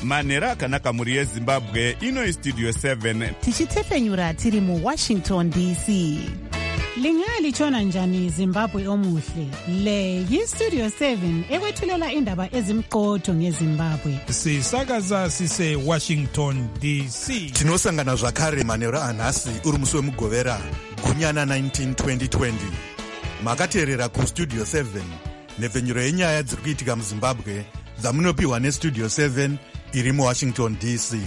manhero akanaka mhuri yezimbabwe. Ino istudio 7 tichitefenyura tiri muWashington DC. Lingalitshona njani Zimbabwe omuhle? Le yistudio 7 ekwethulela indaba ezimqotho ngeZimbabwe. Sisakaza sise Washington DC. Tinosangana zvakare manhero anhasi uri musi wemugovera gunyana 19 2020. Makateerera kustudio 7 nhepfenyuro yenyaya dziri kuitika muZimbabwe dzamunopiwa nestudio 7 iri muWashington DC.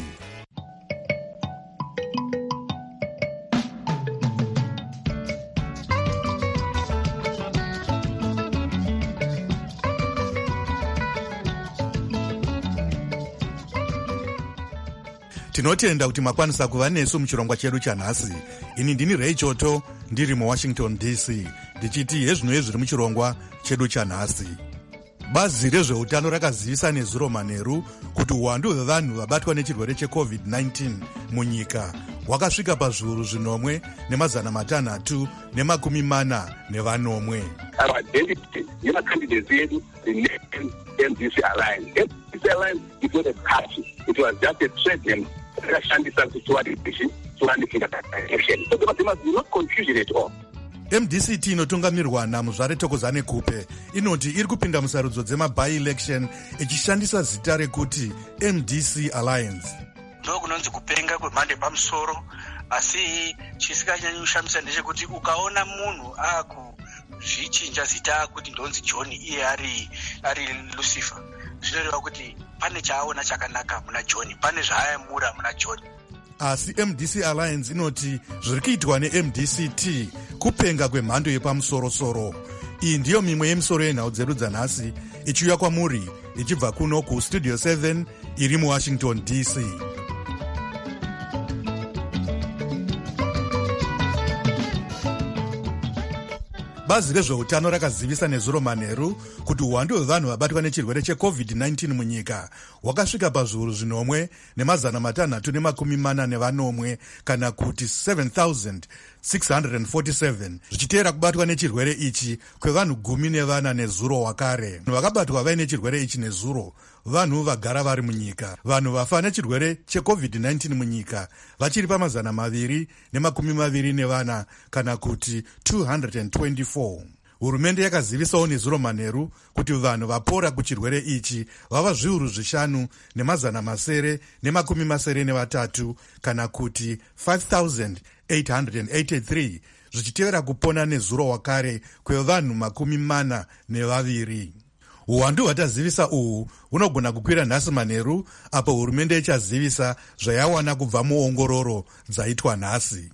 Tinotenda kuti makwanisa kuva nesu muchirongwa chedu chanhasi. Ini ndini Ray Choto ndiri muWashington DC ndichiti hezvino zviri muchirongwa chedu chanhasi. Bazi rezveutano rakazivisa nezuro manheru kuti uwandu hwevanhu vabatwa nechirwere cheCovid-19 munyika hwakasvika pazviuru 1,640. Our identity, candidates yedu, the name MDC Alliance. MDC Alliance is not a party. It was just a trade name. So there must be no confusion at all. MDCT inotungamirwa naMuzvare Thokozani Kupe inoti iri kupinda musarudzo dzema-by-election ichishandisa zita rekuti MDC Alliance. Ndokunonzi kupenga kwemhando yepamusoro, asi chisinganyanyi kushamisa ndechekuti ukaona munhu akuzvichinja zita kuti ndonzi John iye ari Lucifer, zvinoreva kuti pane chaaona chakanaka muna John, pane zvaayamura muna John. Asi MDC Alliance inoti zviri kuitwa neMDCT kupenga kwemhando yepamusoro-soro. Iyi ndiyo mimwe yemisoro yenhau dzedu dzanhasi ichiuya kwamuri ichibva kuno kustudio 7 iri muWashington DC. Bazi rezveutano rakazivisa nezuro manheru kuti uwandu hwevanhu vabatwa nechirwere cheCovid-19 munyika hwakasvika pazviuru 1,640 kana kuti 7,647 zvichiteera kubatwa nechirwere ichi kwevanhu 14 nezuro wakare. Vakabatwa vaine chirwere ichi nezuro vanhu vagara vari munyika. Vanhu vafa nechirwere cheCovid-19 munyika vachiri pa224 kana kuti 224. Hurumende yakazivisawo nezuro manheru kuti vanhu vapora kuchirwere ichi vava zviuru 5,983 kana kuti 5,883 zvichitevera kupona nezuro wakare kwevanhu 42. Uwandu hwatazivisa uhu hunogona kukwira nhasi manheru apo hurumende ichazivisa zvayawana kubva muongororo dzaitwa nhasi.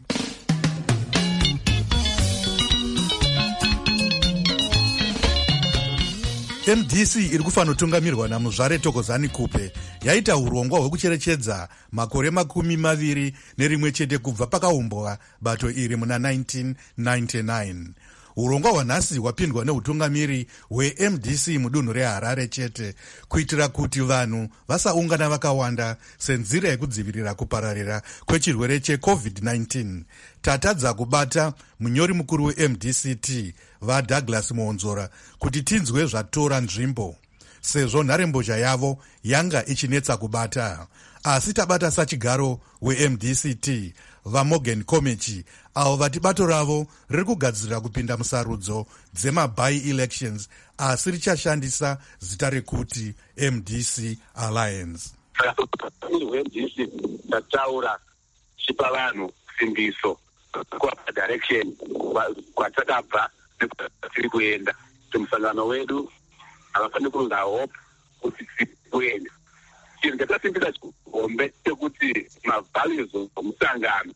MDC iri kufanotungamirwa naMuzvare Thokozani Kupe yaita urongwa hwekucherechedza makore 21 chete kubva pakaumbwa bato iri muna 1999. Urongwa hwanhasi hwapindwa neutungamiri hweMDC mudunhu reHarare chete kuitira kuti vanhu vasaungana vakawanda senzira yekudzivirira kupararira kwechirwere cheCovid-19. Tatadza kubata munyori mukuru weMDCT vaDouglas Muonzora kuti tinzwe zvatora nzvimbo sezvo nharembozha yavo yanga ichinetsa kubata. Asi tabata sachigaro weMDCT vaMorgan Komechi avo vati bato ravo riri kugadzirira kupinda musarudzo dzema-by-elections asi richashandisa zita rekuti MDC Alliance. MDC tataura chipa vanhu simbiso direction kwatakabva tiri kuenda. Musangano wedu havafaniri kunga hope kuti tiri kuenda. Chinhu chatasimbisa chihombe chekuti mavalues omusangano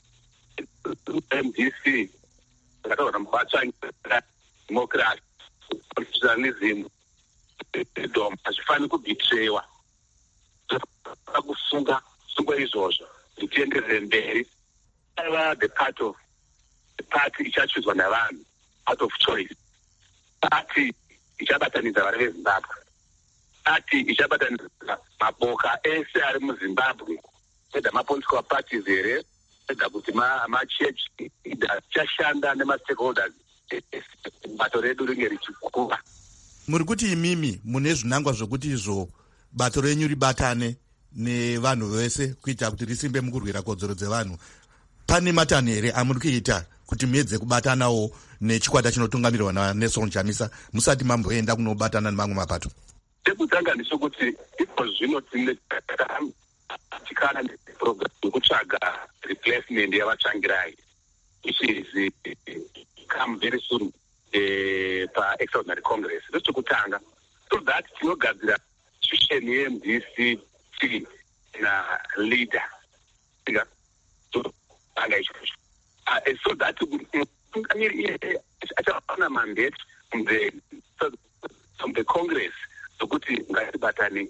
MDC akataura muvatsvangira democracy, constitutionalism, freedom hazvifaniri kubhitrewa. Kusunga izvozvo zvichienderere mberi. The party ichachuzwa navanhu out of choice. Party ichabatanidza vari veZimbabwe. Party ichabatanidza maboka ese ari muZimbabwe. Whether ma-political parties here, whether kuti ma-church ichashanda nema-stakeholders. Bato redu ringe richikura. Muri kuti imimi mune zvinangwa zvokuti izvo bato renyu ribatane nevanhu vese kuita kuti risimbe mukurwira kodzero dzevanhu. Pane matanho here amuri kuita kuti muedze kubatanawo nechikwata chinotungamirwa naNelson Chamisa musati mamboenda kunobatana nemamwe mapato? Chekutanga ndechekuti iko zvino tikana neprogram yekutsvaga replacement yavatsvangirai, which is come very soon pa-extraordinary congress. Ndechekutanga so that tinogadzira institution yeMDC na leader so that achawana mandate from the congress sokuti ngatibatane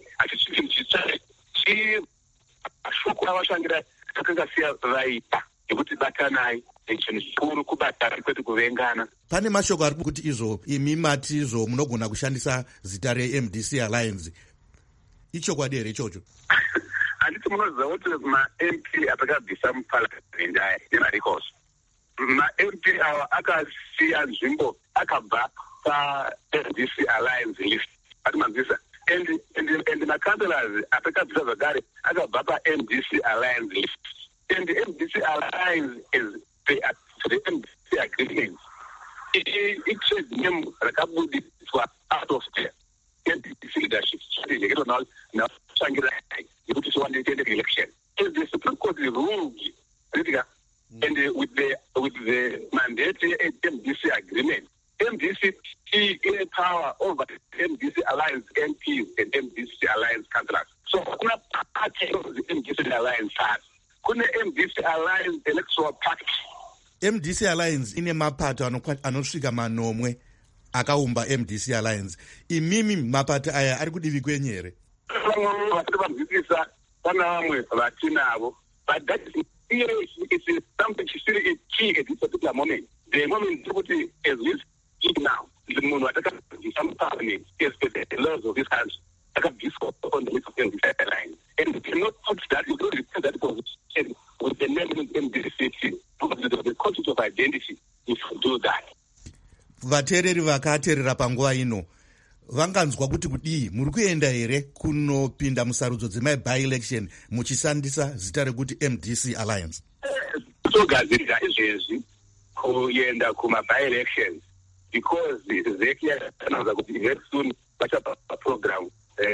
ashoko avashangira akangasiya vaita yekuti batanai chinhu chikuru kubatana kwete kuvengana. Pane mashoko ari kuti izvo imi mati izvo munogona kushandisa zita reMDC Alliance, ichokwadi here ichocho? Handiti munoziva kuti ma-MP atakabvisa muparliament aya nemarikosi, ma-MP ava akasiya nzvimbo akabva pa-MDC Alliance list atimanzisa and ma-councillors atakabvisa zvakare akabva pa-MDC Alliance list, and the MDC Alliance is the MDC agreement. It name rakabudiswa out of the MDC leadership strategy. I don't know now. You put one election. If the Supreme Court ruled, and with the mandate MDC agreement, MDC gain power over MDC Alliance MPs and MDC Alliance councillors. So, kuna party of the MDC Alliance has. Kuna MDC Alliance electoral pact. MDC Alliance ine mapato anosvika manomwe akaumba MDC Alliance. Imimi mapato aya ari kudivi kwenyu here? Vatiri vanzwisisa pana vamwe vatinavo, but that is something still a key at this particular moment. The moment kuti as we speak now, the munhu atakabvisa muparliament, especially the laws of this country, akabviswa on the list of MDC Alliance, and we cannot put that, you don't replace that position with the name of MDC. The concept of identity, if you do that. Vateereri vakateerera panguva ino vanganzwa kuti kudii, muri kuenda here kunopinda musarudzo dzema-by-election muchishandisa zita rekuti MDC Alliance? Togadzirira izvezvi kuenda kuma-by-elections because zeki yakanaza kuti very soon vachapa program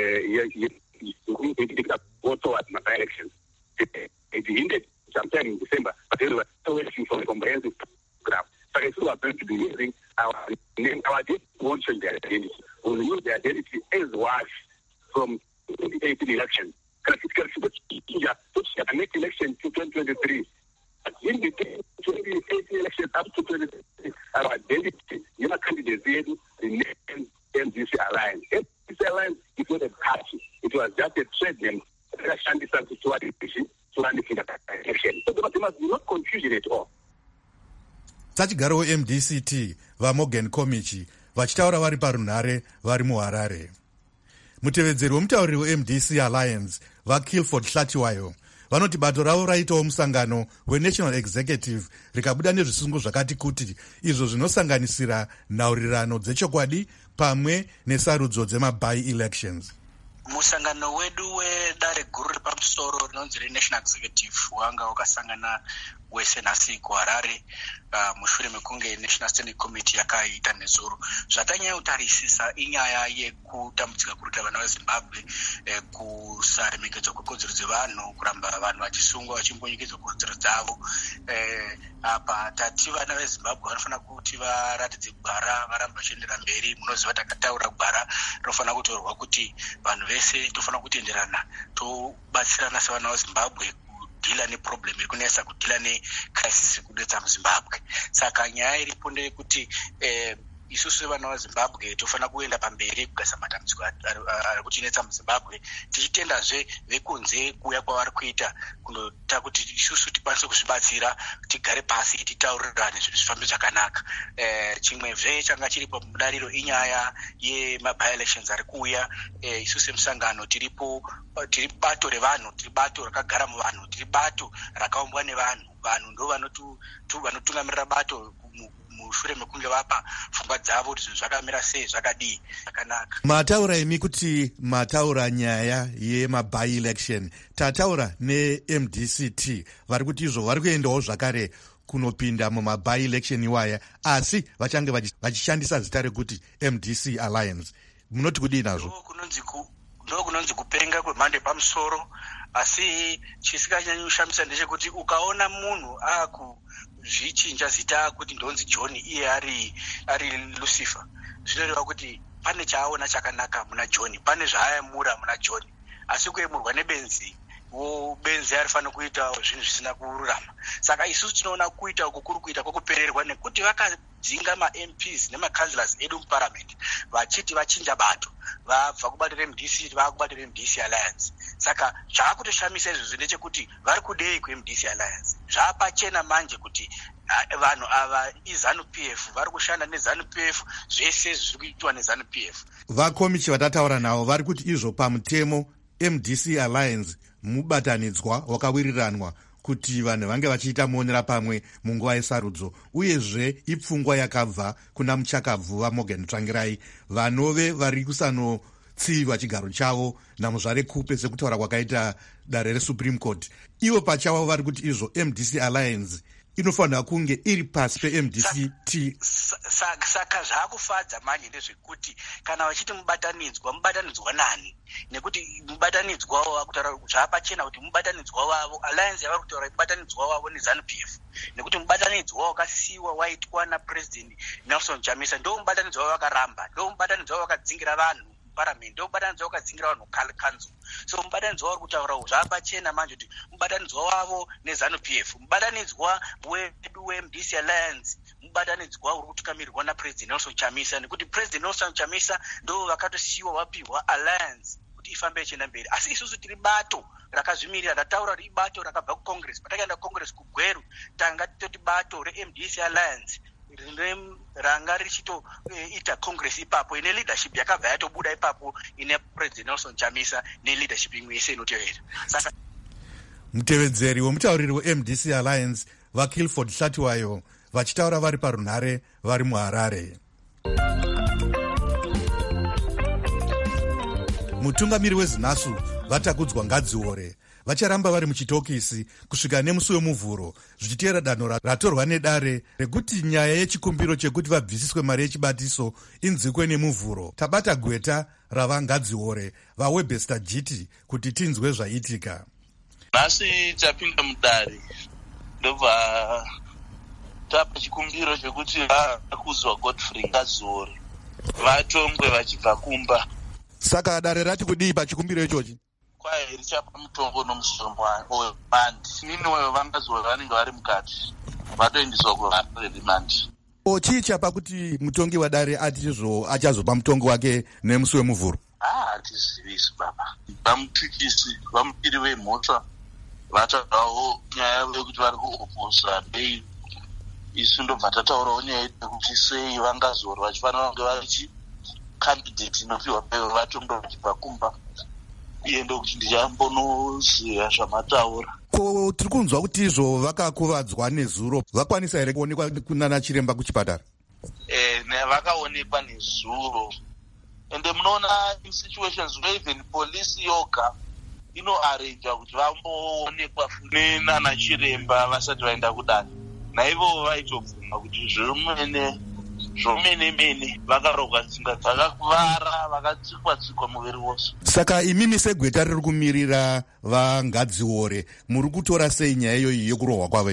go towards ma-by-elections. It hindered sometime in December, but they were still waiting for a comprehensive program. So we are going to be using our name. Our identity won't change their identity. We will use their identity as was from 2018 election. The next election to 2023. In the 2018 election up to 2023, our identity, your candidates, the name MDC Alliance. MDC Alliance is not a party. It was just a trade name. So there must be no confusion at all. Tachigarawo MDCT vaMorgan Komichi vachitaura vari parunhare vari muHarare. Mutevedzeri wemutauriri weMDC Alliance vaKilford Hlatiwayo vanoti bato ravo raitawo musangano weNational Executive rikabuda nezvisungo zvakati kuti izvo zvinosanganisira nhaurirano dzechokwadi pamwe nesarudzo dzema-by-elections. Musangano wedu wedare guru repamusoro rinonzi reNational Executive wanga wakasangana wese nhasi kuHarare mushure mekunge National Standing Committee yakaita nezuro. Zvatanyanya kutarisisa inyaya yekutambudzika kuruta vana veZimbabwe, kusaremekedzwa kwekodzero dzevanhu, kuramba vanhu vachisungwa vachimbonyekedzwa kodzero dzavo. Apa tati vana veZimbabwe vanofanira kuti varatidze gwara, varambe vachiendera mberi. Munoziva takataura gwara rinofanira kutorwa kuti vanhu vese tofanira kutenderana tobatsirana sevana veZimbabwe kudhila neproblem iri kunesa, kudhila necrisis kudetsa muZimbabwe. Saka nyaya iripo ndeyekuti isusu vana veZimbabwe tofanira kuenda pamberi kugadzira matambudziko ari kutinetsa muZimbabwe, tichitendazve vekunze kuuya kwavari kuita kundoita kuti isusu tikwanise kuzvibatsira, tigare pasi titaurirane zvinhu zvifambe zvakanaka. Chimwezve changa chiripo mudariro inyaya yema-by-elections ari kuuya. Isusu semusangano tiri bato revanhu, tiri bato rakagara muvanhu, tiri bato rakaumbwa nevanhu. vanhu ndo vanotungamirira bato mushure mekunge vapa pfungwa dzavo kuti zvinhu zvakamira sei, zvakadii, zvakanaka. Mataura imi kuti mataura nyaya yema-by-election. Tataura ne-MDCT vari kuti izvo vari kuendawo zvakare kunopinda muma-by-election iwaya, asi vachange vachishandisa zita rekuti MDC Alliance. Munoti kudii nazvo? Ndo kunonzi kupenga kwemhando yepamusoro, asi chisikanyanyushamisa ndechekuti ukaona munhu akuzvichinja zita kuti ndonzi John iye ari Lucifer, zvinoreva kuti pane chaaona chakanaka muna John, pane zvaayamura muna John, asi kuemurwa nebenzi benzi arifanira kuita zvinhu zvisina kururama. Saka isusu tinoona kuita uku kuri kuita kwokupererwa nekuti vakadzinga ma-MPs nema-councillors edu muparliament vachiti vachinja bato, vabva kubato reMDC vakubato reMDC Alliance. Saka zvakutoshamisa izvozvo ndechekuti vari kudei kuMDC Alliance. Zvapachena manje kuti vanhu ava iZANU-PF vari kushanda neZANU-PF, zvese zviri kuitwa neZANU-PF. Vakomichi vatataura navo vari kuti izvo pamutemo MDC Alliance mubatanidzwa wakawiriranwa kuti vanhu vange vachiita muonera pamwe munguva yesarudzo, uyezve ipfungwa yakabva kuna muchakabvu vaMorgan Tsvangirai vanove vari kusanotsiva chigaro chavo namuzvare Kupe sekutaura kwakaita dare reSupreme Court. Ivo pachavo vari kuti izvo MDC Alliance inofanira kunge iri pasi peMDCT. Saka zvakufadza manje ndezvekuti kana vachiti mubatanidzwa nani, nekuti mubatanidzwa wavo vakutaura zvapachena kuti mubatanidzwa wavo Alliance yavari kutaura mubatanidzwa wavo neZANU-PF, nekuti mubatanidzwa wakasiyiwa waitwa naPresident Nelson Chamisa ndo mubatanidzwa wavo vakaramba, ndo mubatanidzwa wavo vakadzingira vanhu parliament, ndo mubatanidzwa wakadzingira vanhu council. So mubatanidzwa wari kutaura zvapachena manje kuti mubatanidzwa wavo neZANU-PF, mubatanidzwa wedu weMDC Alliance, mubatanidzwa uri kutungamirwa naPresident Nelson Chamisa, nekuti President Nelson Chamisa ndo vakatosiyiwa vapihwa Alliance kuti ifambe ichienda mberi. Asi isusu tiri bato rakazvimirira, rataura kuti ibato rakabva kuCongress. Patakaenda kuCongress kuGweru tanga titoti bato reMDC Alliance ranga richitoita Congress ipapo ine leadership yakabva yatobuda ipapo ine President Nelson Chamisa neleadership imwe yese inotevera. Saka mutevedzeri wemutauriri weMDC Alliance vaKilford Hlatiwayo vachitaura vari parunhare vari muHarare. Mutungamiri weZinasu vatakudzwa Ngadziore vacharamba vari muchitokisi kusvika nemusi wemuvhuro, zvichiteera danho ratorwa nedare rekuti nyaya yechikumbiro chekuti vabvisiswe mari yechibatiso inzikwe nemuvhuro. Tabata gweta ravangadziore vaWebster Jiti kuti tinzwe zvaitika. Nhasi tapinda mudare ndobva tapa chikumbiro chekuti vakuzwa Godfrey Ngadziore vatombwe vachibva kumba. Saka dare rati kudii pachikumbiro ichochi? Kwai richapa mutombo nomusoro wemandi. Minoyo vangadziore vanenge vari mukati vatoendeswa kuRemandi. Chii chapa kuti mutongi wadare ati izvo achazopa mutongo wake nemusi wemuvhuro? Hatizivisi baba. Vamutikisi vamukiri vemhosva vataurawo nyaya yekuti vari kuoposa dei. Isu ndobva tataurawo nyaya yekuti sei Vangadziore vachifanira kunge vari candidate inopiwa peyo vatombo vachibva kumba. Iye ndokuti ndichambonoziva zvamataura. Ko tiri kunzwa kuti izvo vakakuvadzwa nezuro vakwanisa here kuonekwa kunana chiremba kuchipatara? Vakaonekwa nezuro. Ende munoona in situations where even polisi yoga inoarrange kuti vamboonekwa nenana chiremba vasati vaenda kudare. Naivo vaitobvuma kuti zvomene vakarogwa tsinga dzakakuvara vakatsikwa muviri wose. Saka imimi segweta riri kumirira Vangadziore muri kutora sei nyaya iyoyi yekurohwa kwavo?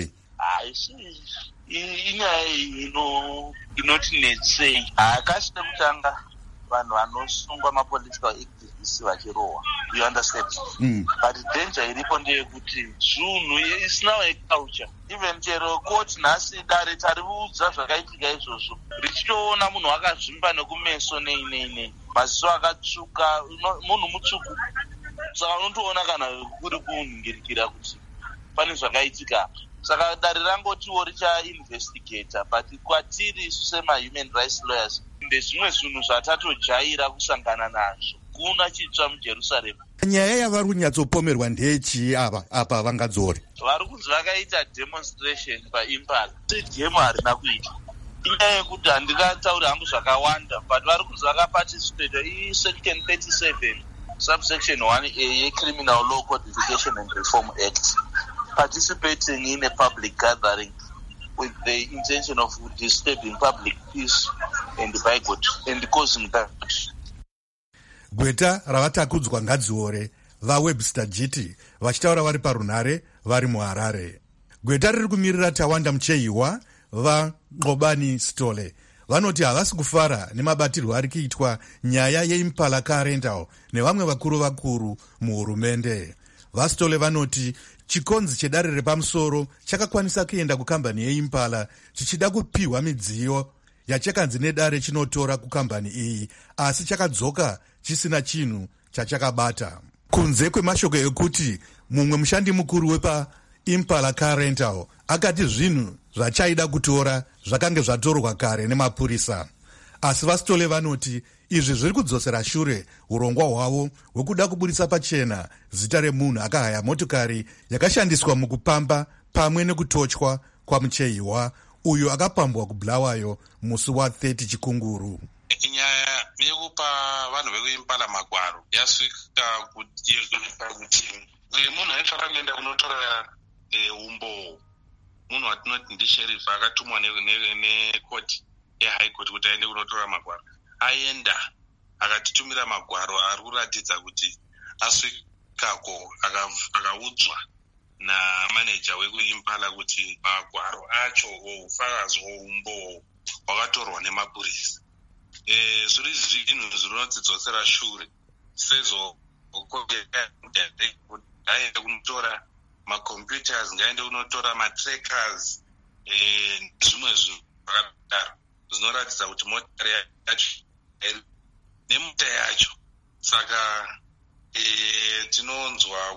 Inyaya inotinetsei. Hakasina kutanga vanhu vanosungwa mapolitical activists vachirohwa, you understand? But danger iripo ndeyekuti zvinhu isina culture. Even chero court nhasi dare tariudza zvakaitika izvozvo richitoona munhu akazvimba nekumeso nei maziso akatsvuka munhu mutsvuku. Saka unotoona kana kuri kunhingirikira kuti pane zvakaitika. Saka dare rangotiwo richainvestigata, but kwatiri sema human rights lawyers ndezvimwe zvinhu zvatatojaira kusangana nazvo. hakuna chitsva mujerusarema. Nyaya yavari kunyatsopomerwa ndeyechii apa vangadzore? Vari kunzi vakaita demonstration paimpala. Demo harina kuita. Inyaya yekuti handingatauri hangu zvakawanda, but vari kunzi vakaparticipata isection 37 subsection 1A yeCriminal Law Codification and Reform Act, participating in a public gathering with the intention of disturbing public peace and causing that. Gweta ravatakudzwa ngadziore vaWebster Giti vachitaura vari parunhare vari muHarare. Gweta riri kumirira Tawanda Mucheiwa vaNqobani Sithole vanoti havasi kufara nemabatirwo ari kuitwa nyaya yeImpala Car Rental nevamwe vakuru muhurumende. VaSithole vanoti chikonzi chedare repamusoro chakakwanisa kuenda kukambani yeImpala chichida kupihwa midziyo yachakanzi nedare chinotora kukambani iyi, asi chakadzoka chisina chinhu chachakabata. Kunze kwemashoko ekuti mumwe mushandi mukuru wepaImpala Car Rental akati zvinhu zvachaida kutora zvakange zvatorwa kare nemapurisa. Asi VaSithole vanoti izvi zviri kudzosera shure urongwa hwavo hwekuda kuburisa pachena zita remunhu akahaya motokari yakashandiswa mukupamba pamwe nekutochwa kwaMucheiwa uyo akapambwa kuBulawayo musi wa30 Chikunguru. Nyaya yekupa vanhu vekuImpala magwaro yasvika kuti munhu aifanira kuenda kunotora umbo. Munhu watinoti ndisheriff akatumwa nekoti yeHigh Court kuti aende kunotora magwaro. Aenda akatitumira magwaro ari kuratidza kuti asvikako akaudzwa namaneja wekuImpala kuti magwaro acho ufakazi hwoumbo hwakatorwa nemapurisa. Zviri zvinhu zvinotidzosera shure sezvo aende kunotora macomputers, ngaende kunotora matrackers, zvimwe zvinhu zvakadaro zvinoratidza kuti motokari yacho nemota yacho. Saka tinonzwa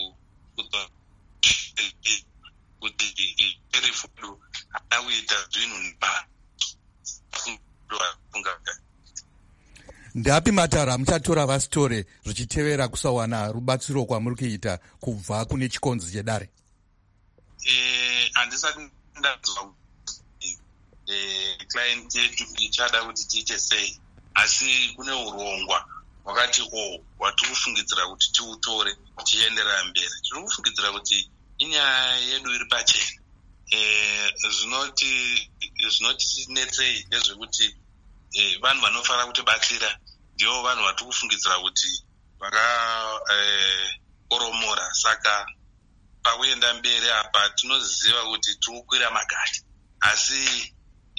kuti sheriff haana kuita zvinhu ndapi matara muchatora VaSithole zvichitevera kusawana rubatsiro kwamuri kuita kubva kune chikonzi chedare? Handisati ndanzwa client yedu ichada kuti tiite sei, asi kune urongwa hwakati watiri kufungidzira kuti tiutore tienderera mberi. Tiri kufungidzira kuti inyaya yedu iri pachena. Zvinotinetsei ndezvekuti vanhu vanofanira kutibatsira ndivo vanhu vatiri kufungidzira kuti vakaoromora. Saka pakuenda mberi apa tinoziva kuti tiri kukwira magata, asi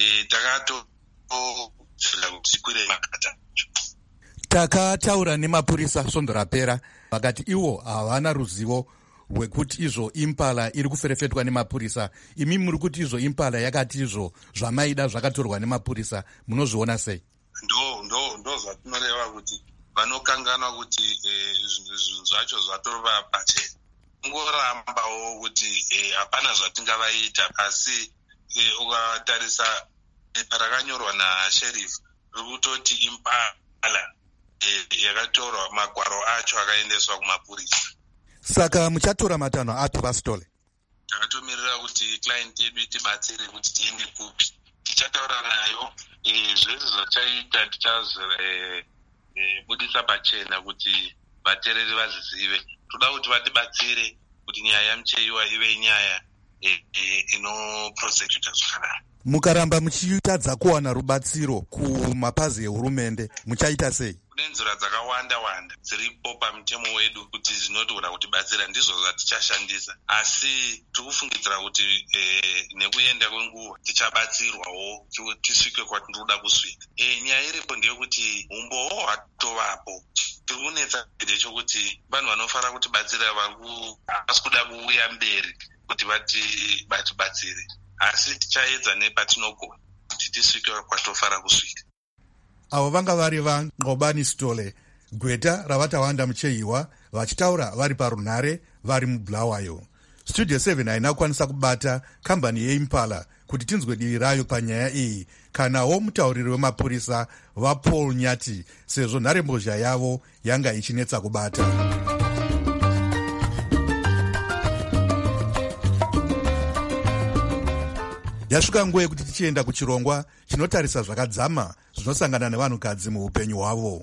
takatoziva kuti tikwire magata. Takataura nemapurisa svondo rapera vakati ivo havana ruzivo rwekuti izvo Impala iri kuferefetwa nemapurisa. Imi muri kuti izvo Impala yakati izvo zvamaida zvakatorwa nemapurisa, munozviona sei? Ndo zvatinoreva kuti vanokanganwa kuti zvinhu zvacho zvatorwa pachena. Ungorambawo kuti hapana zvatingavaita, asi ukatarisa parakanyorwa naSheriff riri kutoti Impala yakatorwa magwaro acho akaendeswa kumapurisa. Saka muchatora matanho api VaSithole? Takatomirira kuti client yedu itibatsire kuti tiende kupi. Tichataura nayo zvese zvachaita tichazibudisa pachena kuti vateereri vazizive. Toda kuti vatibatsire kuti nyaya yaMucheiwa ive nyaya inoprosecuta zvakanaka. Mukaramba muchitadza kuwana rubatsiro kumapazi ehurumende muchaita sei? Kune nzira dzakawanda dziripo pamutemo wedu kuti zvinogona kutibatsira, ndizvo zvatichashandisa, asi tiri kufungidzira kuti nekuenda kwenguva tichabatsirwawo tisvike kwatinoda kusvika. Nyaya iripo ndeyekuti umbowo hwatovapo. Tiri kunetsa ndechekuti vanhu vanofanira kutibatsira havasi kuda kuuya mberi kuti vatibatsire, asi tichaedza nepatinogona kuti tisvike kwatofara kusvika. Avo vanga vari vaNqobani Sithole, Gweta ravatawanda Mucheiwa vachitaura vari parunhare vari muBulawayo. Studio 7 haina kukwanisa kubata kambani yeImpala kuti tinzwe divi rayo panyaya iyi, kanawo mutauriri wemapurisa vaPaul Nyati, sezvo nharembozha yavo yanga ichinetsa kubata. Yasvika nguva yekuti tichienda kuchirongwa chinotarisa zvakadzama zvinosangana nevanhukadzi muupenyu hwavo.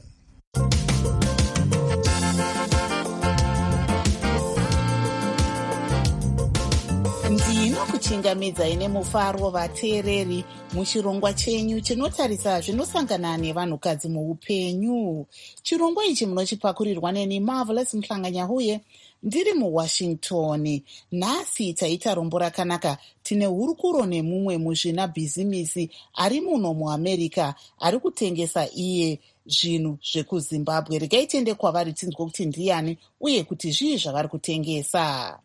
ndinokuchingamidzai nemufaro vateereri muchirongwa chenyu chinotarisa zvinosangana nevanhukadzi muupenyu. Chirongwa ichi munochipakurirwa neni Marvelous Mhlanganyahuye ndiri muWashington. Nhasi taita rombo rakanaka. Tine hurukuro nemumwe muzvina bhizimisi ari muno muAmerica ari kutengesa iye zvinhu zvekuZimbabwe. Regai tiende kwavari tinzwe kuti ndiani uye kuti zvii zvavari kutengesa.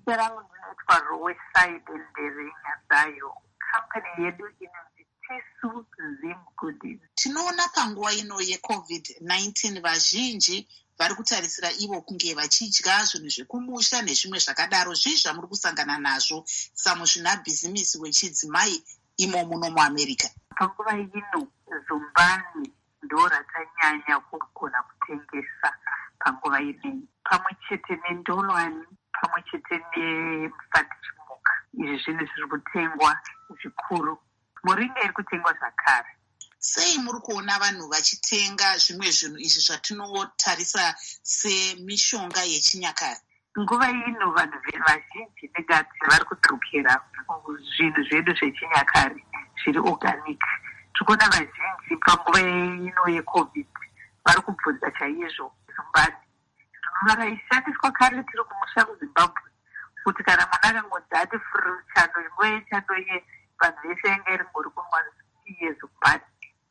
Roadside Nderinga Zayo. Company yedu inonzi Tisu Zim Goodies. Tinoona panguva ino yeCovid-19 vazhinji vari kutarisira ivo kunge vachidya zvinhu zvekumusha nezvimwe zvakadaro. Zvii zvamuri kusangana nazvo samuzvina bhizimisi wechidzimai imo muno muAmerica? Panguva ino zumbani ndo ratanyanya kugona kutengesa panguva ino, pamwe chete nendolwani, pamwe chete nemufadhichimuka. Izvi zvinhu zviri kutengwa zvikuru. Muringa iri kutengwa zvakare. Sei muri kuona vanhu vachitenga zvimwe zvinhu izvi zvatinotarisa semishonga yechinyakare? Nguva ino vanhu vazhinji negati vari kudzokera zvinhu zvedu zvechinyakare zviri organic. Tikuona vazhinji panguva ino yeCovid vari kubvunza chaizvo zumbani raishandiswa kare tiri kumusha kuZimbabwe, kuti kana mwana akangonzi ati furu chando ye vanhu vese yanga iri ngori kunwa iye zumbani.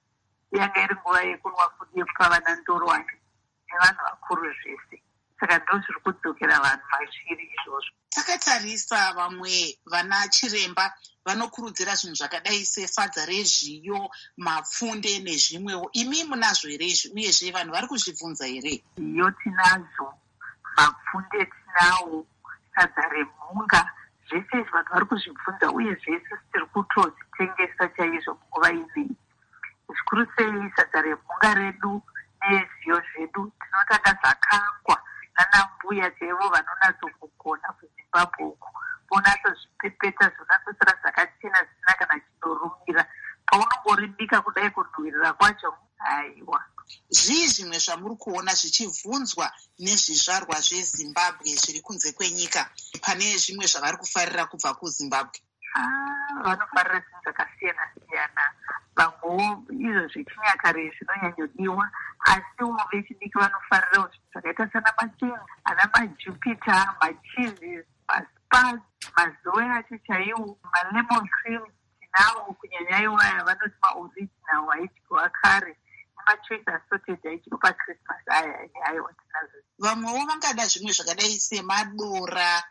Yanga iri nguva yekunwa yepa vana ndorwani nevanhu vakuru zvese. Saka ndo zviri kudzokera vanhu mazviri izvozvo. Takatarisa vamwe vana chiremba vanokurudzira zvinhu zvakadai sesadza rezviyo, mapfunde nezvimwewo. Imi munazvo here izvi uyezve vanhu vari kuzvibvunza here? Iyo tinazvo, mapfunde tinawo, sadza remhunga, zvese izvi vanhu vari kuzvibvunza uye zvese tiri kutozvitengesa chaizvo munguva inei. Zvikuru sei sadza remhunga redu nezviyo zvedu tinotanga zvakangwa nana mbuya chaivo vanonatsokugona kuZimbabwe uko. Vonatsozvipepeta zvonatsosara zvakachena zvisina kana chinorumira. Paunongoribika kudai kunhuhwirira kwacho, aiwa. Zvii zvimwe zvamuri kuona zvichibvunzwa nezvizvarwa zveZimbabwe zviri kunze kwenyika pane zvimwe zvavari kufarira kubva kuZimbabwe? Vanofarira zvinhu zvakasiyana siyana. Vamwewo izvo zvechinyakare zvinonyanyodiwa, asiwo vechidiki vanofarira zvinhu zvakaita sana matini, ana majupiter, machizi, maspas, mazoe acho chaiwo, malemon cream tinawo, kunyanya iwo aya vanoti maoriginal aidyiwa kare, nemachoice assorted aidyiwa paChristmas aya aiwa tinazo. Vamwewo vangada zvimwe zvakadai semadora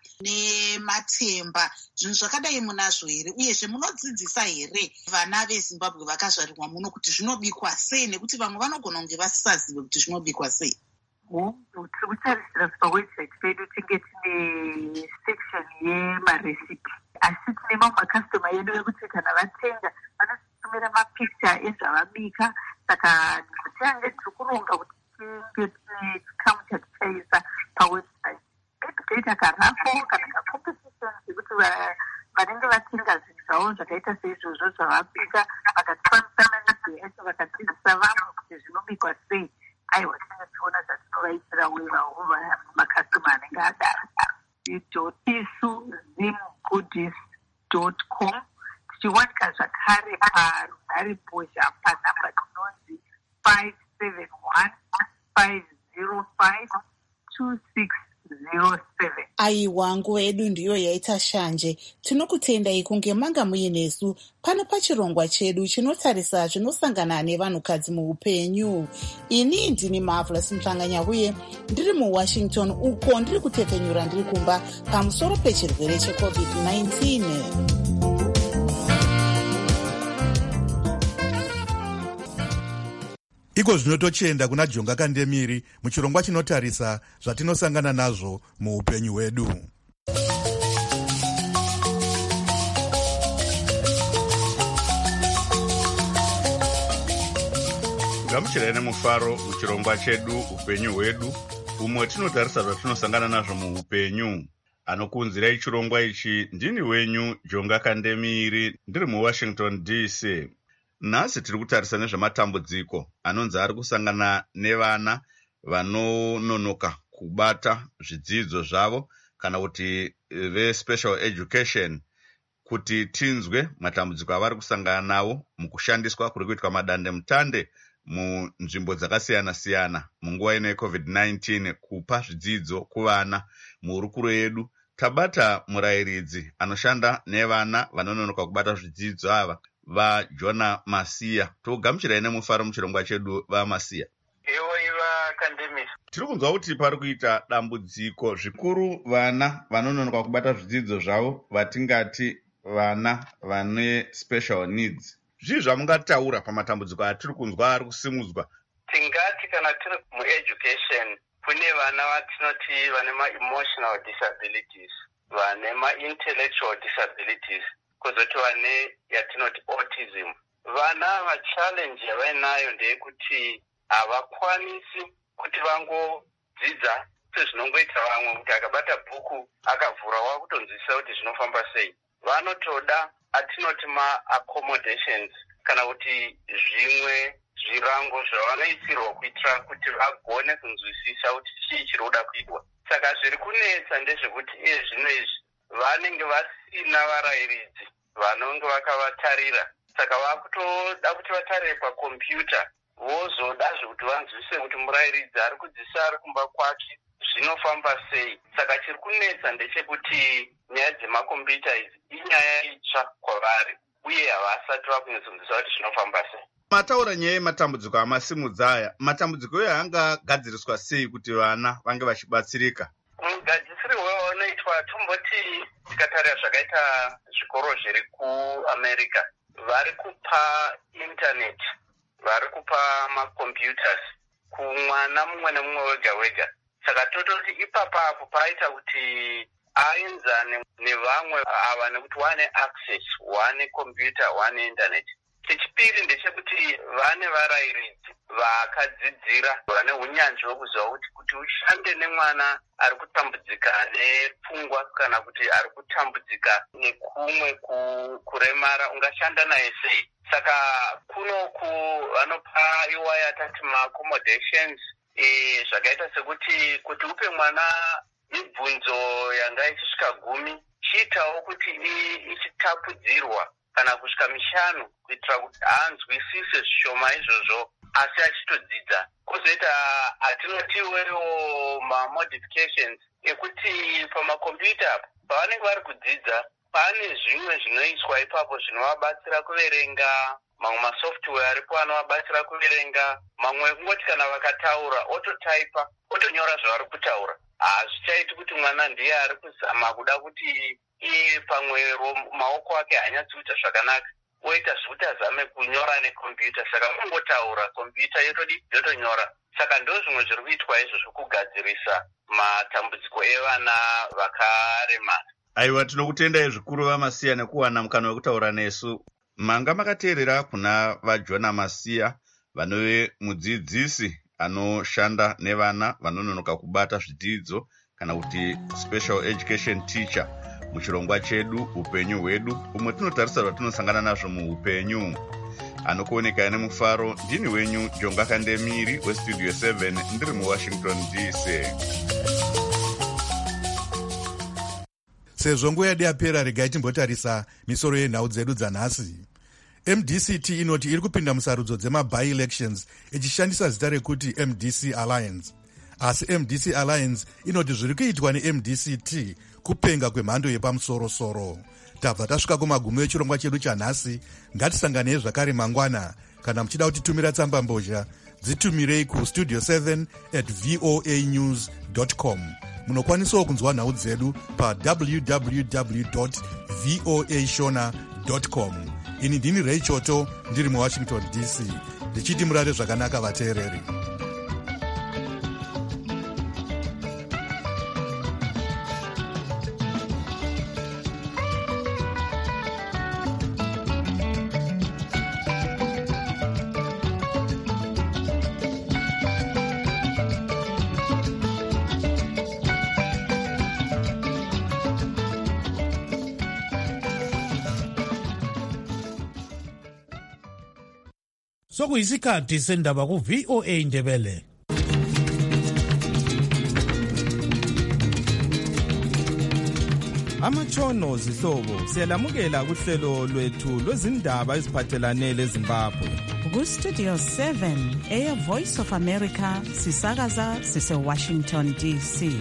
nematemba, zvinhu zvakadai munazvo here? Uyezve munodzidzisa here vana veZimbabwe vakazvarirwa muno kuti zvinobikwa sei, nekuti vamwe vanogona kunge vasisazive kuti zvinobikwa sei? Tiri kutarisira pawebsite pedu tinge tine section yemaresipi, asi tine mamwe makastoma edu ekuti kana vatenga vanotumira mapicture ezvavabika. Saka tiange tiri kuronga kuti tinge tine chikamu chatichaisa pawebsite. Toita karafo kana kacompetition zvekuti vanenge vatenga zvinhu zvavo zvakaita seizvozvo zvavabika vakatipanisana nezveyacho vakadzidzisa vamwe kuti zvinobikwa sei. Aiwa, tinenge tiona zvatinovaitira wevawo makastoma anenge adara. tisuzimgoodies.com. tichiwanika zvakare parunhare-mbozha panhamba tinonzi 571-505-2607. Aiwa, nguva yedu ndiyo yaita shanje. Tinokutendai kunge manga muinesu pano pachirongwa chedu chinotarisa zvinosangana nevanhukadzi muupenyu. Ini ndini Marvelous Mhlanganyahuye ndiri muWashington, uko ndiri kutepfenyura ndiri kumba pamusoro pechirwere cheCovid-19. Iko zvino tochienda kuna Jonga Kandemiri muchirongwa chinotarisa zvatinosangana nazvo muupenyu hwedu. gamuchirai nemufaro muchirongwa chedu upenyu hwedu, umwe tinotarisa zvatinosangana nazvo muupenyu. Anokunzirai chirongwa ichi ndini wenyu Jonga Kandemiri, ndiri muWashington DC. Nhasi tiri kutarisa nezvematambudziko anonzi ari kusangana nevana vanononoka kubata zvidzidzo zvavo kana kuti ve-special education, kuti tinzwe matambudziko avari kusangana nawo mukushandiswa kuri kuitwa madandemutande munzvimbo dzakasiyana-siyana munguva ino yeCovid-19 kupa zvidzidzo kuvana. Muhurukuro yedu tabata murayiridzi anoshanda nevana vanononoka kubata zvidzidzo ava, vaJona Masiya. Togamuchirai nemufaro muchirongwa chedu, vaMasiya. Iva Kandemisi. Tiri kunzwa kuti pari kuita dambudziko zvikuru vana vanononoka kubata zvidzidzo zvavo, vatingati vana vane special needs. Zvii zvamungataura pamatambudziko atiri kunzwa ari kusimudzwa? Tingati kana tiri mueducation kune vana vatinoti vane ma-emotional disabilities, vane ma-intellectual disabilities, kozoti vane yatinoti autism. Vana challenge yavainayo ndeyekuti havakwanisi kuti vangodzidza sezvinongoita vamwe, kuti akabata bhuku akavhura wakutonzwisisa kuti zvinofamba sei. Vanotoda atinoti ma-accommodations kana kuti zvimwe zvirango zvavanoisirwa kuitira kuti vagone kunzwisisa kuti chii chiri kuda kuitwa. Saka zviri kunetsa ndezvekuti zvino izvi vanenge vasina varayiridzi vanonge vakavatarira. Saka vakutoda kuti vatarire pakombiyuta, vozodazve kuti vanzwisise kuti murayiridzi ari kudzidzisa ari kumba kwake zvinofamba sei. Saka chiri kunetsa ndechekuti nyaya dzemakombiyuta idzi inyaya itsva kwavari uye havasati vakunyatsokunzwisisa kuti zvinofamba sei. Mataura nyaya yematambudziko amasimudza aya, matambudziko eyo angagadziriswa sei kuti vana vange vachibatsirika? Mugadzirisiro unoitwa tomboti tikatarira zvakaita zvikoro zviri kuAmerica, vari kupa internet, vari kupa macomputers kumwana mumwe nemumwe wega wega. Saka tototi ipapapo paita kuti aenzane nevamwe ava nekuti wane access, wane computer, wane internet. Chechipiri ndechekuti vane varayiridzi vakadzidzira, vane unyanzvi hwekuziva kuti ushande nemwana ari kutambudzika nepfungwa kana kuti ari kutambudzika nekumwe kuremara, ungashanda naye sei. Saka kunoku vanopa iwa yatati ma-accommodations, zvakaita sekuti upe mwana mibvunzo yanga ichisvika 10, chiitawo kuti ichitapudzirwa kana kusvika 5 kuitira kuti anzwisise zvishoma izvozvo asi achitodzidza. Kozoita atinotiwewo ma-modifications ekuti pamakombiyuta pavanenge vari kudzidza pane zvimwe zvinoiswa ipapo zvinovabatsira kuverenga, mamwe masoftware aripo anovabatsira kuverenga, mamwe kungoti kana vakataura ototaipa, otonyora zvavari kutaura. Hazvichaiti kuti mwana ndiye ari kuzama kuda kuti pamwe maoko ake hanyatsi kuita zvakanaka, oita zvekuti azame kunyora nekombiyuta. Saka unongotaura, kombiyuta yotonyora. Saka ndo zvimwe zviri kuitwa izvo kugadzirisa matambudziko evana vakaremara. Aiwa, tinokutendai zvikuru vaMasiya nekuwana mukana wekutaura nesu. Manga makateerera kuna vaJona Masiya, vanove mudzidzisi anoshanda nevana vanononoka kubata zvidzidzo kana kuti special education teacher muchirongwa chedu upenyu hwedu, umwe tinotarisa zvatinosangana nazvo muupenyu. Anokuoneka nemufaro ndini wenyu Jonga Kandemiri westudio 7, ndiri muWashington DC. Sezvo nguva yedu yapera, regai timbotarisa misoro yenhau dzedu dzanhasi. MDCT inoti iri kupinda musarudzo dzema-by-elections ichishandisa zita rekuti MDC Alliance. Asi MDC Alliance inoti zviri kuitwa neMDCT kupenga kwemhando yepamusoro-soro. Tabva tasvika kumagumo echirongwa chedu chanhasi. Ngatisanganei zvakare mangwana. Kana muchida kutitumira tsamba mbozha, dzitumirei kustudio7@voanews.com. Munokwanisawo kunzwa nhau dzedu pa www.voashona.com. Ini ndini Ray Choto, ndiri muWashington DC, ndichiti murare zvakanaka vateereri. sokuyisikhathi sendaba ku-VOA Indebele. Amatshono zihlobo siyalamukela kuhlelo lwethu lwezindaba eziphathelane leZimbabwe. Ku-Studio 7 Air Voice of America sisakaza sise-Washington DC.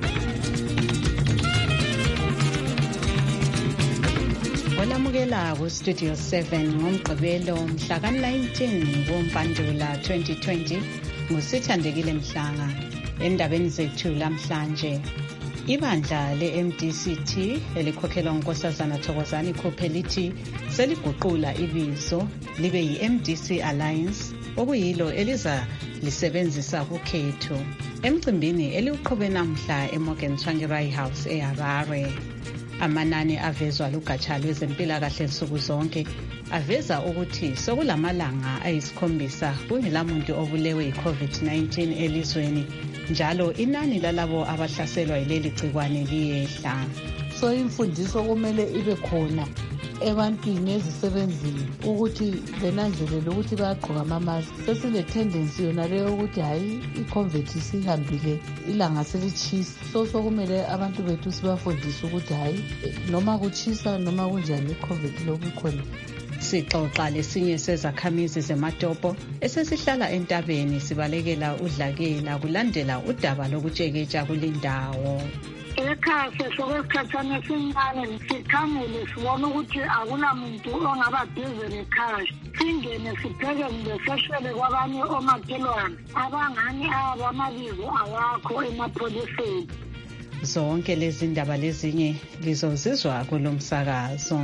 Olamukela ku-Studio 7 ngoMgqibelo mhla ka-19 ngoMpandula 2020 nguSithandekile Mhlanga. Endabeni zethu lamhlanje, ibandla le-MDCT elikhokhelwa nguNkosazana Thokozani Khuphe lithi seliguqula ibizo libe yi-MDC Alliance, okuyilo eliza lisebenzisa kukhetho emcimbini eliuqhube namhla eMorgan Tsvangirai House eHarare. Amanani avezwa lugatsha lwezempilakahle nsuku zonke aveza ukuthi sokulamalanga ayisikhombisa kungelamuntu obulewe yi-COVID-19 elizweni, njalo inani lalabo abahlaselwa yileli gcikwane liyehla. So imfundiso kumele ibe khona ebantwini ezisebenzini ukuthi benanzelele ukuthi bayagqoka amamaski. Sesile-tendency yona leyo ukuthi hayi i-COVID isihambile, ilanga selitshisa. So kumele abantu bethu sibafundise ukuthi hayi noma kutshisa noma kunjani i-COVID lokhu khona. Sixoxa lesinye sezakhamizi zeMatopo esesihlala entabeni sibalekela udlakela kulandela udaba lokutsheketsha kulindawo. Ekhaya sesokesikhathana esincane sikhangele sibona ukuthi akunamuntu ongababhizi lekhaya. Singene sipheke ngeseshele kwabanye omakhelwane abangani abamabizo awakho emapholiseni. Zonke lezi ndaba lezinye lizozizwa kulo msakazo.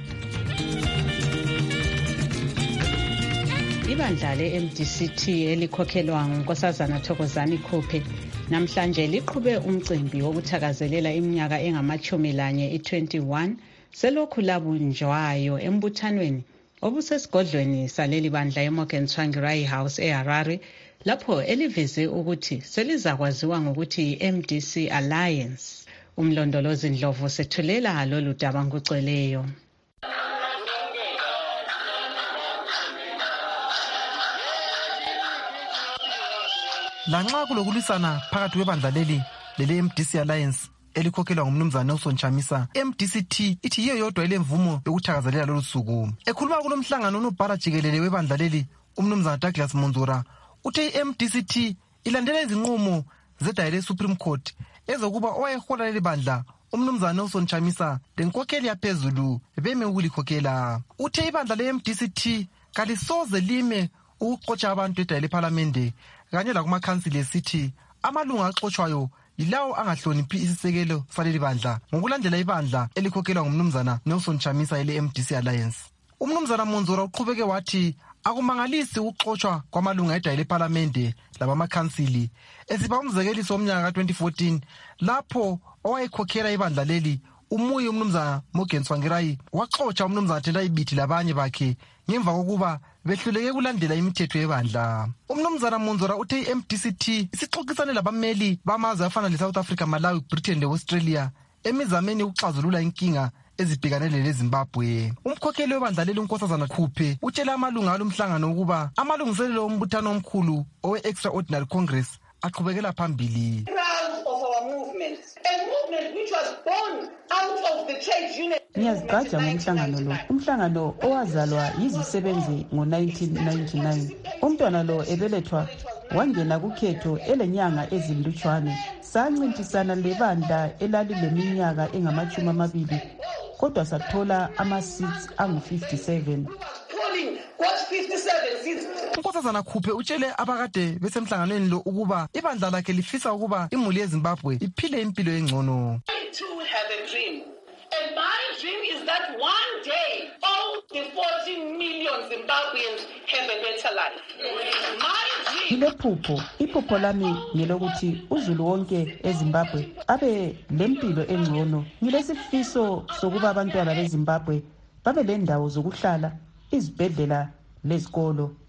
Ibandla le-MDCT elikhokhelwa nguNkosazana Thokozani Khuphe namhlanje liqhube umcimbi wokuthakazelela iminyaka engama-11 i-21 selokhu labunjwayo embuthanweni obusesigodlweni saleli bandla eMorgan Tsvangirai House eHarare, lapho eliveze ukuthi selizakwaziwa ngokuthi yi-MDC Alliance. Umlondolozi Ndlovu sethulela lolu daba ngugcweleyo. Lanxa kulokulisana phakathi kwebandla leli-MDC Alliance elikhokhelwa ngumnumzana Nelson Chamisa, MDCT ithi yiyo yodwa ilemvumo yokuthakazelela lolu suku. Ekhuluma kulo mhlangano unobhala jikelele webandla leli, umnumzana Douglas Monzora, uthe i-MDCT ilandela izinqumo zedaya le-Supreme Court ezokuba owayehola leli bandla umnumzana Nelson Chamisa lenkokheli yaphezulu beme ukulikhokhela. Uthe ibandla le-MDCT kalisoze lime ukuxotsha abantu edaya lephalamende kanye lakumakhansili esithi amalunga axotshwayo yilawo angahloniphi isisekelo saleli bandla ngokulandela ibandla elikhokhelwa ngumnumzana Nelson Chamisa ele-MDC Alliance. Umnumzana Monzora uqhubeke wathi akumangalisi ukuxotshwa kwamalunga edaya lephalamende labamakhansili esipha umzekeliso womnyaka ka-2014 lapho owayekhokhela ibandla leli umuyi umnumzana Morgan Tsvangirai waxotsha umnumzana Tendai Biti labanye bakhe ngemva kokuba behluleke kulandela imithetho yebandla. Umnumzana Monzora uthe i-MDCT isixoxisane labameli bamazwe afana le-South Africa, Malawi, Britain le-Australia emizameni ukuxazulula inkinga ezibhekanele leZimbabwe. Umkhokheli webandla leli uNkosazana Khuphe utshela amalunga alomhlangano ukuba amalungiselelo ombuthano omkhulu owe-Extraordinary Congress aqhubekela phambili. Ngiyazigqaja ngomhlangano lo. Umhlangano owazalwa yizisebenzi ngo-1999. Umntwana lo ebelethwa wangena kukhetho elenyanga ezimlutshwane. Sancintisana lebandla elalileminyaka engama-20 kodwa sathola ama-seats angu-57. uNkosazana Khuphe utshele abakade besemhlanganweni lo ukuba ibandla lakhe lifisa ukuba imuli yeZimbabwe iphile impilo engcono. I too have a dream. And my dream is that one day all the 14 million Zimbabweans have a better life. My dream. Iphupho lami ngelokuthi uzulu wonke eZimbabwe abe lempilo engcono. Ngilesifiso sokuba abantwana beZimbabwe babe lendawo zokuhlala, izibhedlela lezikolo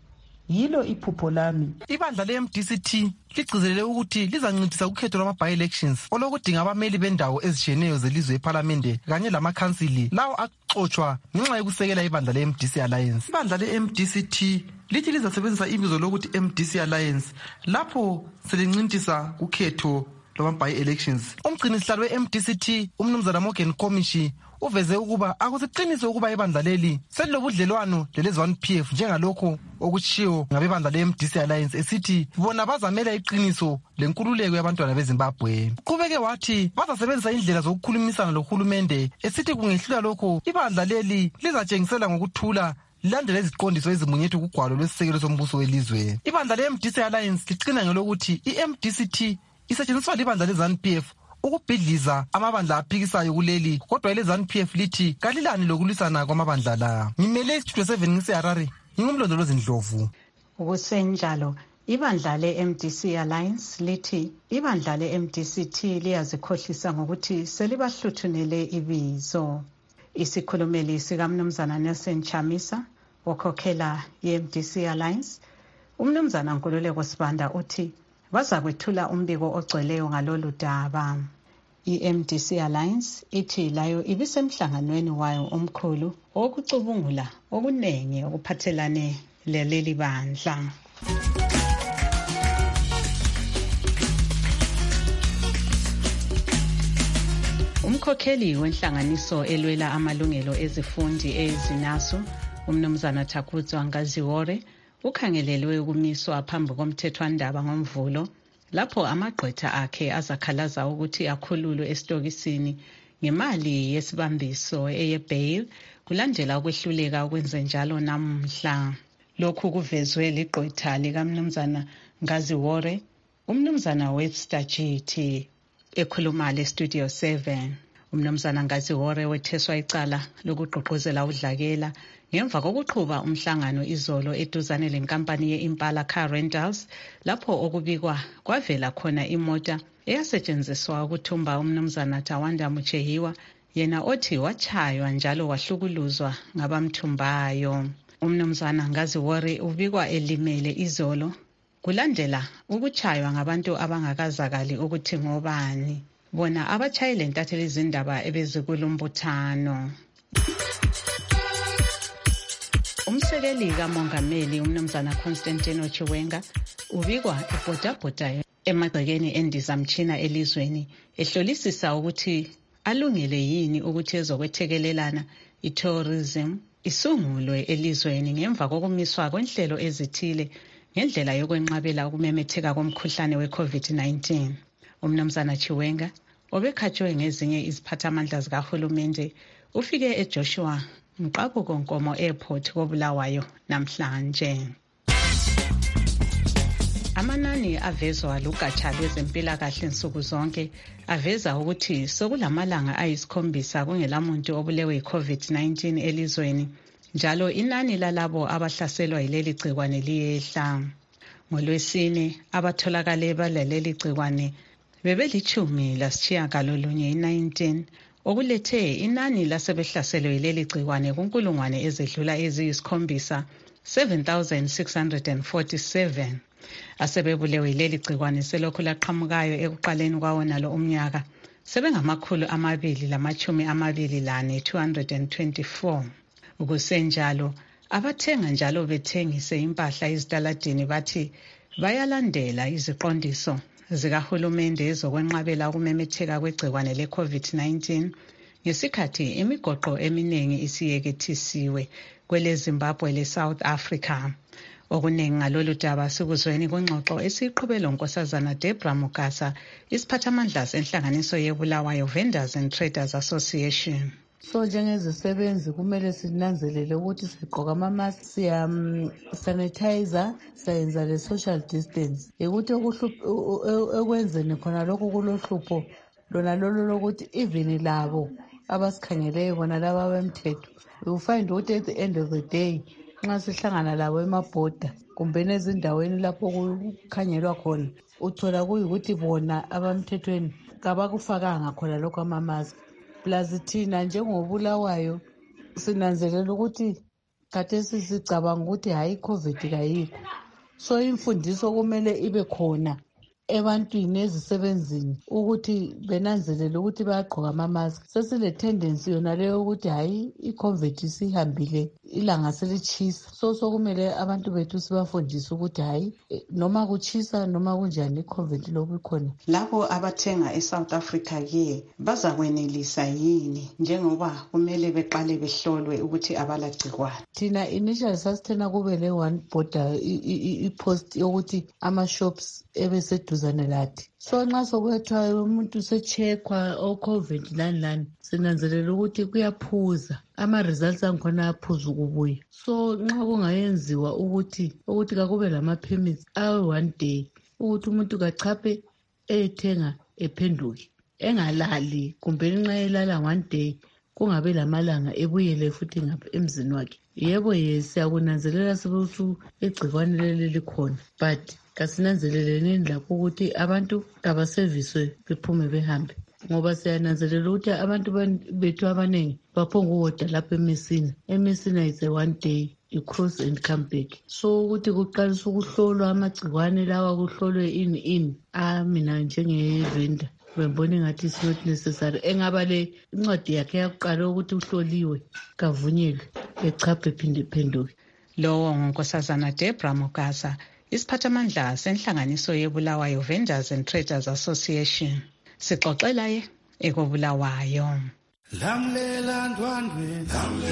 yilo iphupho lami. Ibandla le-MDCT ligcizelele ukuthi lizanciphisa ukhetho lwama-by-elections olokudinga abameli bendawo ezitshiyeneyo zelizwe ephalamende kanye lamakhansili lawo axotshwa ngenxa yokusekela ibandla le-MDC Alliance. Ibandla le-MDCT lithi lizasebenzisa ibizo lokuthi MDC Alliance lapho selincintisa ukhetho lwama-by-elections. Umgcinisihlalo we-MDCT umnumzana Morgan Komishi uveze ukuba akusiqinise ukuba ibandla leli selilobudlelwano lele-ZANU-PF njengalokho okutshiwo ngabebandla le-MDC Alliance esithi bona bazamela iqiniso lenkululeko yabantwana beZimbabwe. Uqhubeke wathi bazasebenzisa indlela zokukhulumisana lohulumende esithi kungehlula lokho ibandla leli lizatshengisela ngokuthula lilandela iziqondiso ezimunyethu kugwalo lwesisekelo sombuso welizwe. Ibandla le-MDC Alliance liqina ngelokuthi i-MDCT isetshenziswa libandla le-ZANU-PF ukubhidliza amabandla aphikisayo kuleli, kodwa ile-ZANU-PF lithi kalilani lokulwisana kwamabandla la. Ngimele iStudio 7 ngiseHarare, ngingumlondolozi Ndlovu. Ukusenjalo, ibandla le-MDC Alliance lithi ibandla le-MDCT liyazikhohlisa ngokuthi selibahluthunele ibizo. Isikhulumeli sikamnumzana Nelson Chamisa okhokhela i-MDC Alliance, umnumzana Nkululeko Sibanda uthi baza kwethula umbiko ogcweleyo ngalolu daba. I-MDC Alliance ithi layo ibisemhlanganweni wayo omkhulu okucubungula okunengi okuphathelane leli bandla. Umkhokheli wenhlanganiso elwela amalungelo ezifundi eZinasu, umnumzana Thakuzwa Ngaziwore, ukhangelelwe ukumiswa phambi komthethwandaba ngoMvulo lapho amagqwetha akhe azakhalaza ukuthi akhululwe esitokisini ngemali yesibambiso eye-bail kulandela ukwehluleka ukwenza njalo namhla. Lokhu kuvezwe ligqwetha likamnumzana Ngaziwore, umnumzana Webster Jithi, ekhuluma leStudio 7. Umnumzana Ngaziwore wetheswa icala lokugqugquzela udlakela ngemva kokuqhuba umhlangano izolo eduzane lenkampani ye-Impala Car Rentals lapho okubikwa kwavela khona imota eyasetshenziswa ukuthumba umnumzana Tawanda Muchehiwa, yena othi wachaywa njalo wahlukuluzwa ngabamthumbayo. Umnumzana Ngaziwore ubikwa elimele izolo kulandela ukuchaywa ngabantu abangakazakali ukuthi ngobani, bona abachayile ntatheli izindaba ebezikulumbuthano. Umsekeli kamongameli umnumzana Constantino Chiwenga ubikwa ebhodabhoda emagcekeni endizamtshina elizweni ehlolisisa ukuthi alungele yini ukuthi ezokwethekelelana i-tourism isungulwe elizweni ngemva kokumiswa kwenhlelo ezithile ngendlela yokwenqabela ukumemetheka komkhuhlane we-COVID-19. Umnumzana Chiwenga obekhatshwe ngezinye iziphathamandla zikahulumende ufike eJoshua Mqabuko Nkomo Airport koBulawayo namhlanje. Amanani avezwa lugatsha lwezempilakahle nsuku zonke aveza ukuthi sokulamalanga ayisikhombisa kungelamuntu obulewe yi-COVID-19 elizweni, njalo inani lalabo abahlaselwa yileli gcikwane liyehla. NgoLwesine abatholakale balaleli gcikwane bebeli-19 okulethe inani lasebehlaselwe yileli gcikwane kunkulungwane ezedlula eziyisi-7 7,647. Asebebulewe yileli gcikwane selokhu laqhamukayo ekuqaleni kwawonalo umnyaka sebengama224 224. Ukusenjalo abathenga njalo bethengise impahla ezitaladini bathi bayalandela iziqondiso zikahulumende ezokwenqabela ukumemetheka kwegcikwane le-COVID-19 ngesikhathi imigoqo eminingi isiyekethisiwe kwele-Zimbabwe le-South Africa. Okuningi ngalolu daba sikuzweni kungxoxo esiyiqhubelo Nkosazana Deborah Mugasa, isiphathamandla senhlanganiso yeBulawayo Vendors and Traders Association. So njengezisebenzi kumele sinanzelele ukuthi sigqoka ama-mask, sanitizer, sayenza le-social distance. Ukuthi ekwenzeni khona lokhu kulohlupho lona lolo lokuthi even labo abasikhangeleyo bona laba bemthetho, we will find ukuthi at the end of the day nxa sihlangana labo emabhoda kumbe ezindaweni lapho kukhangelwa khona uthola kuyikuthi bona abamthethweni kabakufakanga khona lokho ama-mask. Plus thina njengoBulawayo sinanzelela ukuthi khathesi sicabanga ukuthi hayi i-COVID kayikho. So imfundiso kumele ibe khona ebantwini ezisebenzini ukuthi benanzelele ukuthi bayagqoka ama-mask. Sesile tendency yona leyo ukuthi hayi i-COVID isihambile, ilanga selitshisa. So sokumele abantu bethu sibafundise ukuthi hayi noma kutshisa noma kunjani i-COVID lokhu ikhona. Labo abathenga eSouth Africa ke bazakwenelisa yini njengoba kumele beqale behlolwe ukuthi abalagcikwane? Thina initially sasithena kube le-one border i-post yokuthi ama-shops ebeseduzane lathi. So nxa sokwethiwa umuntu secheckwa o-COVID lani sinanzelela ukuthi kuyaphuza, ama-results angikhona ayaphuza ukubuya. So nxa kungayenziwa ukuthi kakube lama-permits awe-one day ukuthi umuntu kachaphe ethenga ephenduke engalali, kumbe nxa elala one day kungabe lamalanga ebuyele futhi ngapha emzini wakhe. Yebo siyakunanzelela sokuthi igcikwane leli likhona, but kasinanzeleleni lapho ukuthi abantu abaserviswe bephume behambe, ngoba siyananzelela ukuthi abantu bethu abaningi baphonga uwoda lapho emesina is a one day you cross and come back. So ukuthi kuqalisa ukuhlolwa amagcikwane lawa, kuhlolwe ini mina njenge-vendor bembona engathi it's not necessary. Engaba le incwadi yakhe yakuqala ukuthi uhloliwe kavunyelwe echaphe phinde phenduke. Lowo ngunkosazana Debra Mugasa, isiphathamandla senhlanganiso yeBulawayo Vendors and Traders Association. Sixoxela ye ekobulawayo. Lamlela ndwandwe,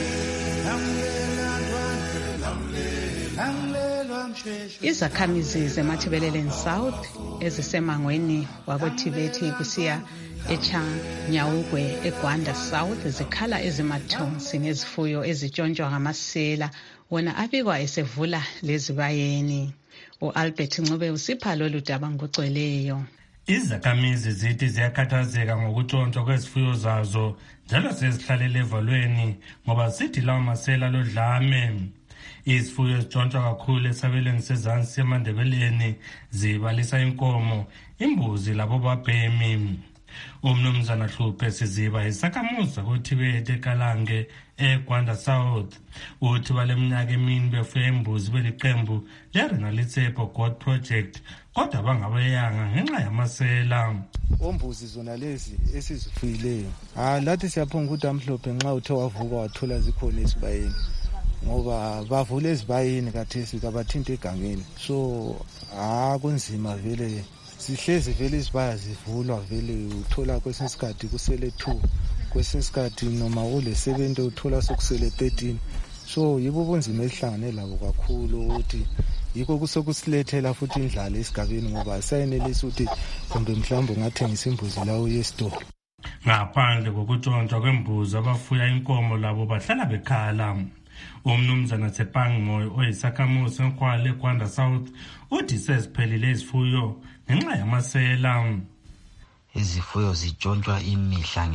Izakhamizi zeMathibeleleni South ezisemangweni wakwethibeti kusiya eChanyawugwe eGwanda South zikhala ezimathonsi ngezifuyo ezitshontshwa ngamasela wona abikwa esevula lezibayeni. U-Albert Ncube usipha lolu daba ngokugcweleyo. Izakhamizi zithi ziyakhathazeka ngokutshontshwa kwezifuyo zazo njalo sezihlalele evalweni ngoba zithi lawo masela lodlame. Izifuyo ezitshontshwa kakhulu esabelweni sezansi eMandebeleni zibalisa inkomo, imbuzi labo babhemi. Umnumzana Hluphe Siziba isakhamuzi kuThibet eKalange eGwanda South uthi baleminyaka emini befuya imbuzi beliqembu leRenalitsepo God Project kodwa bangabayanga ngenxa yamasela. Ombuzi zona lezi esizifuyileyo lathi siyaphonga ukuthi amhlophe nxa uthe wavuka wathola zikhona esibayeni, ngoba bavule ezibayini kathesi kabathinta egangeni. So kunzima vele, sihlezi vele izibaya zivulwa vele uthola kwesinye isikhathi kusele 2, kwesinye isikhathi noma ule 70 uthola sokusele 13. So yibo bunzima esihlangane labo kakhulu ukuthi yikho kusokusilethela futhi indlala esigabeni ngoba sayenelisa ukuthi kumbe mhlawumbe ngathengisa imbuzi lawo yesitolo. Ngaphandle kokutshontshwa kwembuzi abafuya inkomo labo bahlala bekhala. Umnumzana Tsepang Moyo oyisakhamuzi eNkwale eGwanda South uthi seziphelile izifuyo ngenxa yamasela. Izifuyo zitshontshwa imihla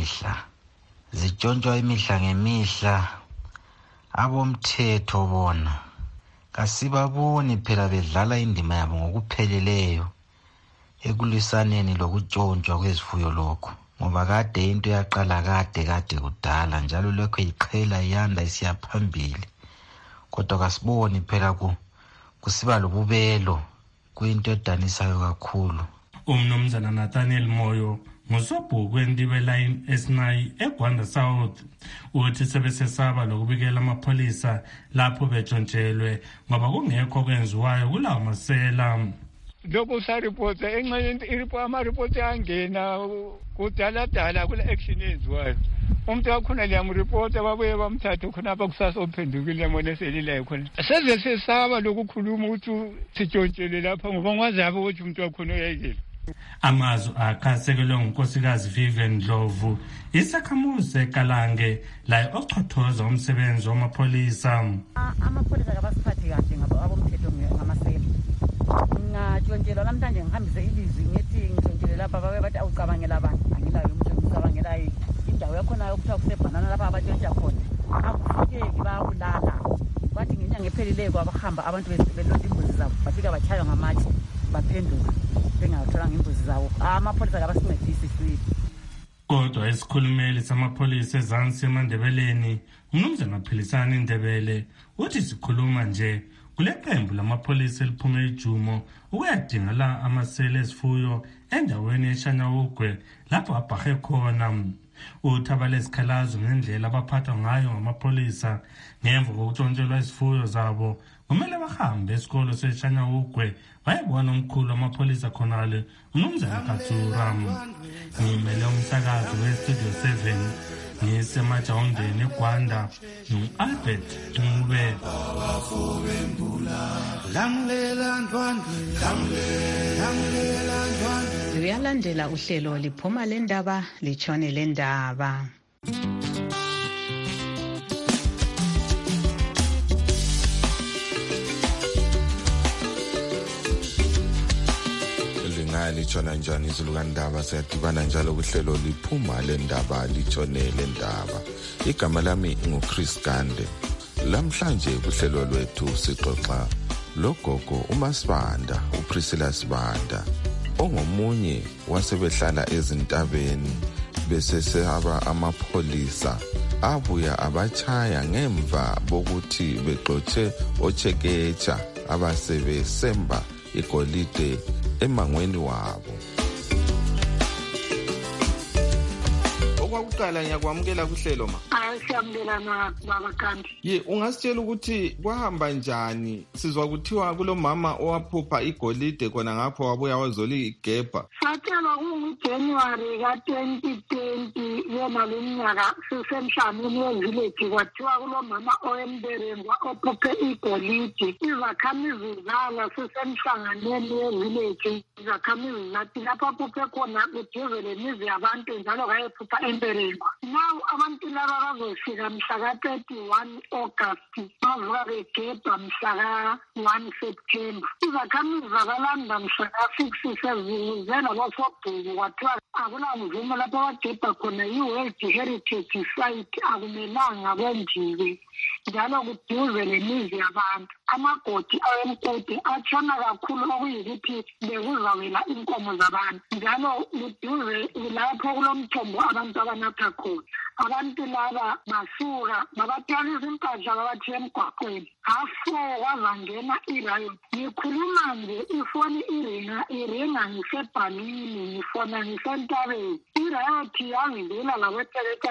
ngemihla. Abomthetho bona kasibaboni phela bedlala indima yabo ngokupheleleyo ekulwisaneni lokutshontshwa kwezifuyo lokho, ngoba kade into yaqala kade kudala njalo lokho iqhela yanda isiya phambili, kodwa kasiboni phela kusiba lobubelo, kuyinto edanisayo kakhulu. Umnumzana Nathaniel Moyo ngusobhuku endibe line esinayi eGwanda South uthi sebesesaba lokubikela amapholisa lapho betshontshelwe ngoba kungekho kwenziwayo kulawo masela. Lokho saripota enxenye ama-report angena kudala kule action eyenziwayo. Umuntu wakhona liyamripota babuye bamthathe khonapha kusasa ophendukile yamona eselilayo khona. Seze sesaba lokukhuluma ukuthi sitshontshelwe lapha ngoba ngwazabe ukuthi umuntu wakhona uyayekela. Amazwi akhasekelwe ngunkosikazi Vivian Ndlovu isakhamuzi eKalange la ochothoza umsebenzi wamapholisa. Amapholisa kabasiphathi kahle abomthetho ngamasela. Ngintshontshelwa namhlanje ngihambise ilizwi ngithi ngitshontshelwe lapha babe bathi awucabangela abantu, angilayo umuntu ngicabangela indawo yakhona yokuthiwa kusebhanana lapha abatshontsha khona. Akufikeki bayabulala. Bathi ngenyanga ephelileyo kwabahamba abantu belonda imbuzi zabo bafika batshaywa ngamatshe baphenduka bengatholanga imbuzi zabo. Amapholisa kabasincedisi sibili. Kodwa isikhulumeli samapholisa eZansi eMandebeleni, uMnumzana Philisani Ndebele, uthi sikhuluma nje kule qembu lamapholisa eliphume eJumo ukuyadinga la amasele esifuyo endaweni eShanyawugwe lapho abhahe khona. Uthi abalesikhalazo ngendlela abaphathwa ngayo ngamapholisa ngemva kokuntshontshelwa isifuyo zabo kumele bahambe esikolo seShanyawugwe bayebona umkhulu wamapholisa khonale uMnumzana Katsura. Ngimele umsakazi weStudio 7 ngisemajawundeni eGwanda no-Albert Ncube. Luyalandela uhlelo liphuma lendaba litshone lendaba. Litshona njani izilukandaba siyadibana njalo kuhlelo liphuma lendaba litshone lendaba. Igama lami nguChris Gande. Lamhlanje kuhlelo lwethu sixoxa logogo uMasibanda uPriscilla Sibanda ongomunye wasebehlala ezintabeni besesaba amapholisa abuya abachaya ngemva bokuthi bexotshe oChekecha abasebesemba igolide emangweni wabo. Okwakuqala ngiyakwamukela kuhlelo ma. Siyamukela baba Kandi. Ye, ungasitshela ukuthi kwahamba njani? Sizwa kuthiwa kulomama owaphupha igolide khona ngapho wabuya wazoli igebha. Satshelwa kunguJanuary ka-2020 yona leminyaka sisemhlanganweni wevillage kwathiwa kulomama oyemberengwa ophuphe igolide. Izakhamizi zala sisemhlanganweni wevillage. Izakhamizi zathi lapho aphuphe khona kuduze lemizi yabantu njalo kayephupha emberengwa. Now abantu laba bazofika mhla ka-31 August bavuka begebha mhla ka-1 September. Izakhamizi zabalanda mhla ka-6 sezizela basobhuku kwathiwa akulamvumo lapho abagebha khona i-World Heritage Site akumelanga kwenziwe njalo kuduze lemizi yabantu. Amagodi awemkoti atshona kakhulu okuyikuthi bekuzawela inkomo zabantu njalo kuduze lapho kulomthombo abantu abanatha khona. Abantu laba basuka babathwalisa impahla babathi emgwaqweni. Afo wazangena irayoti. Ngikhuluma nje ifoni iringa ngisebhalini ngifona ngisentabeni. Irayoti yangivela laboTeleka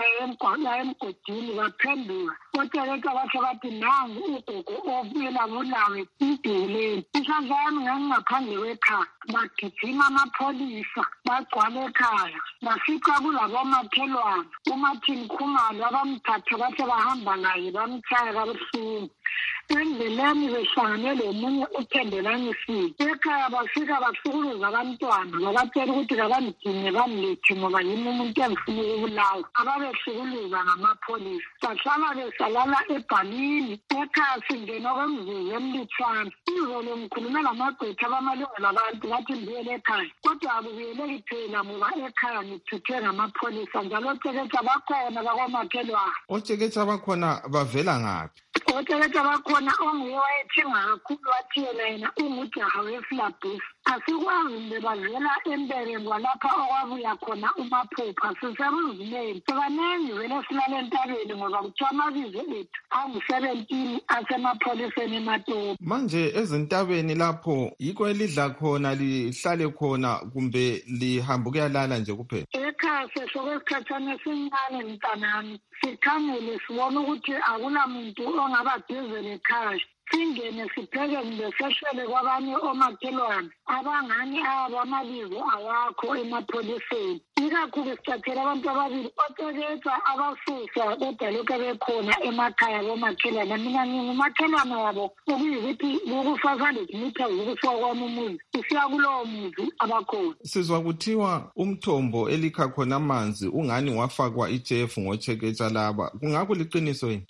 emgodini baphenduka. OTeleka basho bathi nangu ugogo ovela bulawe iduleni. Isandla yami ngangingaphandle kwekhaya. Bagijima amapholisa bagcwala ekhaya. Bafica kulabomakhelwane. uMartin Khumalo abamthatha bathi bahamba naye bamchaya kabuhlungu. Endleleni behlangane lomunye uThendelani Sipho. Ekhaya bafika basukuluza abantwana babatshela ukuthi kabamdinge bamlethe ngoba yini umuntu engifuna ukubulawa. Ababehlukuluza ngamapholisa. Bahlala besalala ebhalini. Ekhaya singena kwemzuzu emlutshwana. Izolo ngikhulume lamagqwetha abamalungelo abantu bathi ndibuyele ekhaya. Kodwa akubuyeleki phela ngoba ekhaya ngithuthe ngamapholisa njalo oChekecha bakhona bakwamakhelwane. OChekecha bakhona bavela ngaphi? OChekecha bakhona onguye wayethenga kakhulu wathi yena ungujaha weflabus. Asikwazi nje bavela emberengwa lapha okwabuya khona umaphupha siseruzimeni. Sebanengi vele silale entabeni ngoba kuthiwa amabizo ethu angu-17 asemapholiseni eMatopo. Manje ezintabeni lapho yikho elidla khona lihlale khona kumbe lihamba ukuyalala nje kuphela? Ekhaya sesokwesikhathana esincane mntanami sikhangele sibona ukuthi akulamuntu ongaba duze lekhaya. Singene sipheke kumbe seshele kwabanye omakhelwane abangani abo amabizo awakho emapholiseni. Ikakhulu sithathela abantu ababili oChekecha abasusa kodwa lokhu bekhona emakhaya bomakhelwane. Mina ngingumakhelwane wabo okuyikuthi ku-500 meters ukusuka kwami umuzi usiya kulowo muzi abakhona. Sizwa kuthiwa umthombo elikha khona amanzi ungani wafakwa ijefu ngoChekecha laba. Kungakho liqiniso yini?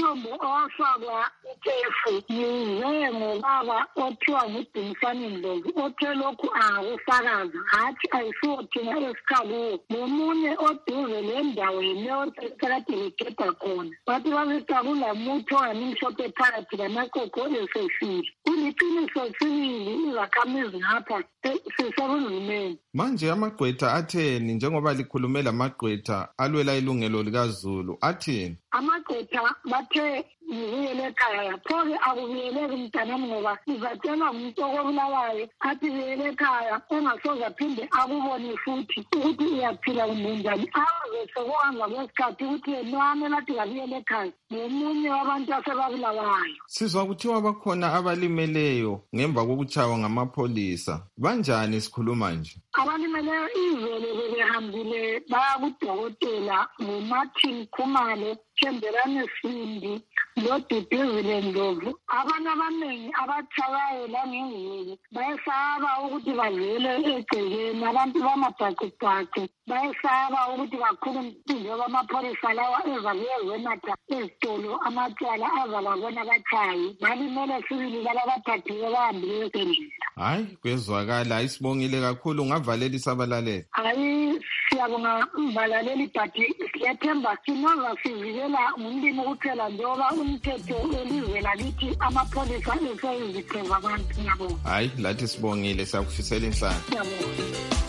umthombo owafakwa itefu yize ngobaba othiwa nguDumisani Ndlovu othe lokhu akufakaza hathi ayisiwo thina esikhakuwo nomunye oduze lendaweni ekade begeda khona bathi babeka kulamuthi onganimhlophe phakathi lamaqoqo esefile kuliqiniso sibili izakhamizi ngapha sisebunzimeni. Manje amagqwetha atheni njengoba likhulume lamagqwetha alwela ilungelo likaZulu atheni? Amagqwetha bathe ngibuyele ekhaya phoke akubuyeleki mntanami ngoba sizatshela ngumuntu okobulawayo athi buyele ekhaya engasoze aphinde akubone futhi ukuthi uyaphila kumbe njani aze sekuhamba kwesikhathi ukuthi yenwame lathi kabuyele ekhaya nomunye wabantu asebabulawayo. Sizwa kuthiwa bakhona abalimeleyo ngemva kokutshaywa ngamapholisa. Banjani sikhuluma nje? Abalimeleyo izolo bebehambile baya kudokotela nguMartin Khumalo, Thembelani Sindi loDuduzile Ndlovu. Abantu abaningi abatshayayo langengqulu bayesaba ukuthi bavele egcekeni, abantu bamabhacibhaci bayesaba ukuthi bakhulume njengoba amapholisa lawa ezakuyezenatha ezitolo amatyala azababona batshayi. Balimele sibili laba bathathiwe bahambile esendlela. Hayi, kwezwakala. Isibongile kakhulu. Ungavalela isabalaleli. Hayi, siyabonga umbalaleli bhathi siyathemba sinoza sivikela ngumlimi kuphela njengoba umthetho elizwe lakithi amapholisa eseyiziqheva abantu. Ngiyabonga. Hayi, lathi sibongile, siyakufisela inhlanhla. Ngiyabonga.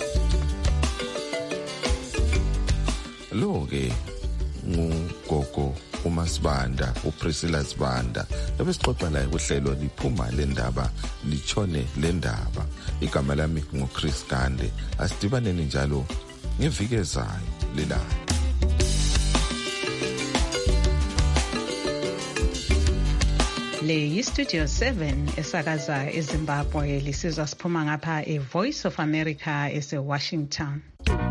Lo-ke ngugogo uMasibanda, uPriscilla Sibanda. Ebesixoxa naye kuhlelo liphuma lendaba litshone lendaba. Igama lami nguChris Gande. Asidibaneni njalo ngeviki ezayo lelanga. Le yiStudio 7 esakaza eZimbabwe lisizwa siphuma ngapha eVoice of America eseWashington.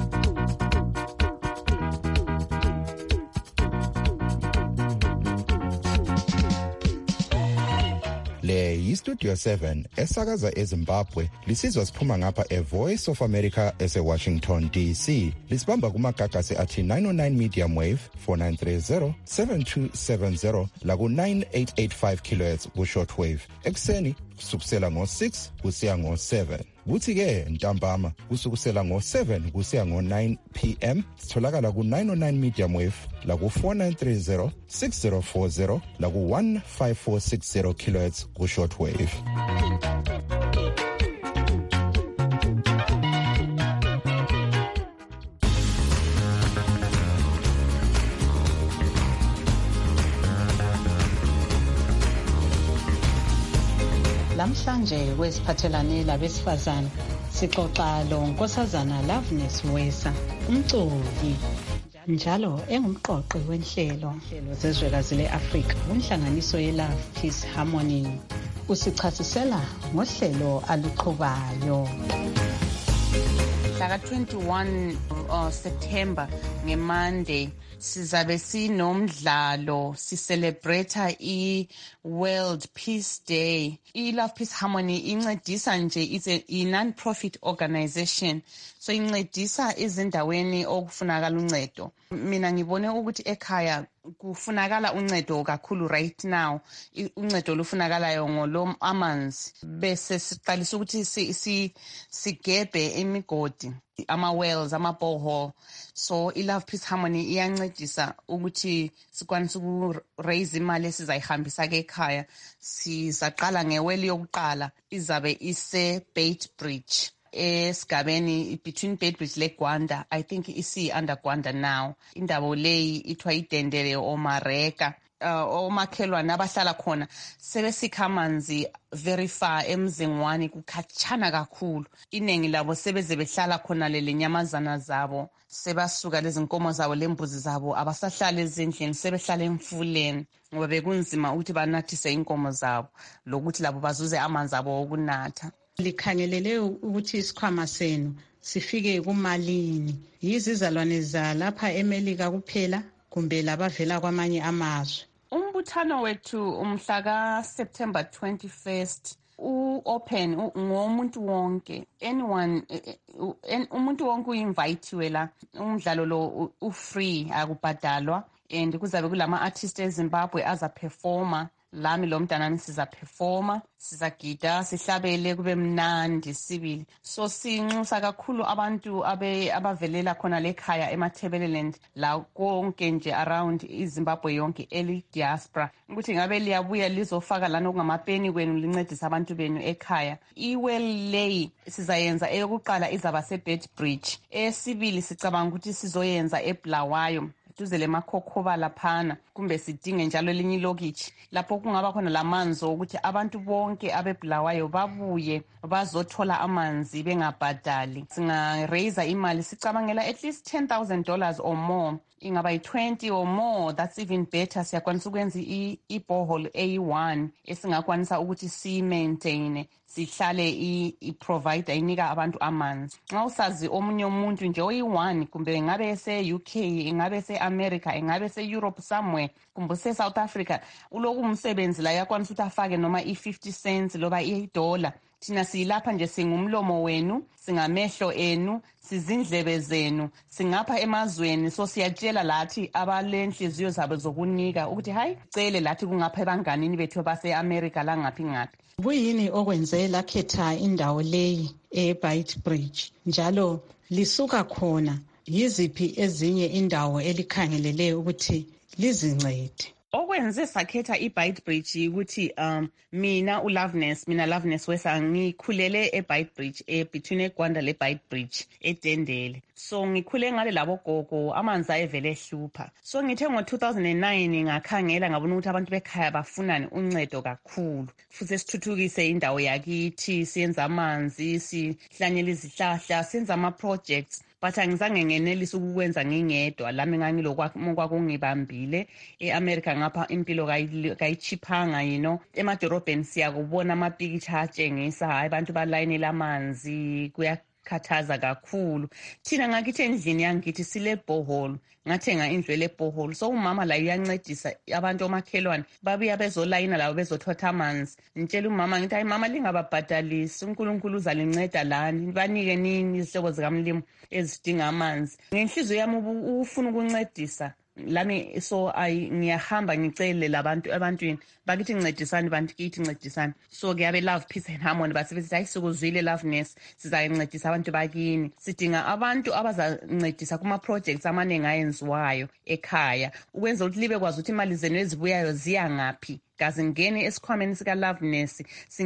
Le yiStudio 7 esakaza eZimbabwe lisizwa siphuma ngapha eVoice of America eseWashington DC. Lisibamba kumagagasi athi 909 medium wave 4930 7270 laku 9885 kHz ku shortwave. Ekseni kusukela ngo6 kusiya ngo7. Kuthi ke ntambama kusukela ngo7 kusiya ngo9 PM sitholakala ku 909 medium wave la ku 4930 6040 la ku 15460 kHz ku shortwave. Namhlanje kwesiphathelane labesifazane sixoxa lo Nkosazana Loveness Wesa, umculi njalo engumqoqi wenhlelo zezwekazi le-Afrika kunhlanganiso ye-Love Peace Harmony. Usichasisela ngohlelo aluqhubayo. Mhla ka-21 September ngeMonday sizabe sinomdlalo sicelebrate i-World Peace Day. I-Love Peace Harmony incedisa nje, is a non-profit organization, so incedisa ezindaweni okufunakala uncedo. Mina ngibone ukuthi ekhaya kufunakala uncedo kakhulu right now. Uncedo lufunakalayo ngolo amanzi, bese siqalisa ukuthi sigebe imigodi, ama-wells, ama-borehole. So i-Love Peace Harmony iyancedisa ukuthi sikwanise ukuraise imali esizayihambisa ke ekhaya. Sizaqala ngeweli yokuqala, izabe ise-Beitbridge esigabeni between Beitbridge leGwanda. I think isi-under Gwanda now. Indaba leyi ithiwa idendele omareka. Omakhelwane abahlala khona sebesikha amanzi very far emzingwani, kukhatshana kakhulu. Iningi labo sebeze behlala khona lele nyamazana zabo, sebasuka lezi nkomo zabo lembuzi zabo, abasahlala ezindlini, sebehlala emfuleni ngoba bekunzima ukuthi banathise inkomo zabo lokuthi labo bazuze amanzi abo okunatha. Likhangelele ukuthi isikhwama senu sifike kumalini? Yizizalwane zalapha eMelika kuphela kumbe labavela kwamanye amazwe? Umbuthano wethu umhla ka-September 21st u-open ngomuntu wonke. Anyone, umuntu wonke uyinvayithiwe la. Umdlalo lo u-free, akubhadalwa. and kuzabe kulama-artist eZimbabwe azaperforma. Lami lo mntanami sizaperforma, sizagida, sihlabele, kube mnandi sibili. So sinxusa kakhulu abantu abavelela khona lekhaya eMatabeleland la konke nje around iZimbabwe yonke diaspora ukuthi ngabe liyabuya lizofaka lana okungamapeni kwenu lincedisa abantu benu ekhaya. I-well lay sizayenza eyokuqala izaba seBedbridge, esibili sicabanga ukuthi sizoyenza eBulawayo duze leMakhokhoba laphana, kumbe sidinge njalo elinye ilokitshi lapho kungaba khona lamanzi ukuthi abantu bonke abeBulawayo babuye bazothola amanzi bengabhadali. Singa-raise imali, sicabangela at least $10,000 or more, ingaba yi-20 or more, that's even better. Siyakwanisa ukwenza i-borehole A1 esingakwanisa ukuthi siyi-maintaine, sihlale i-provider inika abantu amanzi. Nxa usazi omunye umuntu nje oyi-1 kumbe ingabe ese-UK, ingabe ese-America, ingabe ese-Europe somewhere, kumbe use-South Africa, uloku umsebenzi la yakwanisa ukuthi afake noma i-50 cents loba $1. Thina siyilapha nje singumlomo wenu, singamehlo enu, sizindlebe zenu, singapha emazweni. So siyatshela lathi abalenhliziyo zabo zokunika ukuthi hayi cele lathi kungapha ebanganini bethu base-America langaphi ngaphi. Kuyini okwenze lakhetha indawo leyi eBedbridge njalo lisuka khona yiziphi ezinye indawo elikhangelele ukuthi lizincede? Okwenze sakhetha iBedbridge ukuthi mina Loveness Wesa ngikhulele eBedbridge between eGwanda leBedbridge eDendele. So ngikhule ngale labo gogo amanzi ayevele ehlupha. So ngithe ngo-2009 ngakhangela ngabona ukuthi abantu bekhaya bafunani uncedo kakhulu. Futhi sithuthukise indawo yakithi, siyenza amanzi, sihlanyela izihlahla, siyenza ama-projects. But angizange ngenelisa ukukwenza ngingedwa. Lami ngangilokungibambile eAmerica ngapha impilo kayichiphanga, emadorobheni siyakubona amapikitsha atshengisa hayi abantu balayinela amanzi, kuyakhathaza kakhulu. Thina ngakithi endlini yangithi sile borehole, ngathenga indlu le borehole. So umama la uyancedisa abantu omakhelwane babuya bezolayina labo bezothotha amanzi. Ngitshela umama ngithi hayi mama lingababhadalisi, uNkulunkulu uzalinceda lani, banike nini izihlobo zikamlimo ezidinga amanzi. Ngenhliziyo yami ufuna ukuncedisa lami, so ngiyahamba ngicele ebantwini bakithi ncedisani, bantu kithi ncedisani. So kuyabe Love Peace and Harmony basibethi hayi sikuzwile Loveness, sizayincedisa abantu bakini. Sidinga abantu abazancedisa kuma-projects amaningi ayenziwayo ekhaya ukwenza ukuthi libe kwazi ukuthi imali zenu ezibuyayo ziya ngaphi. Kazi ngene esikhwameni sika-Loveness,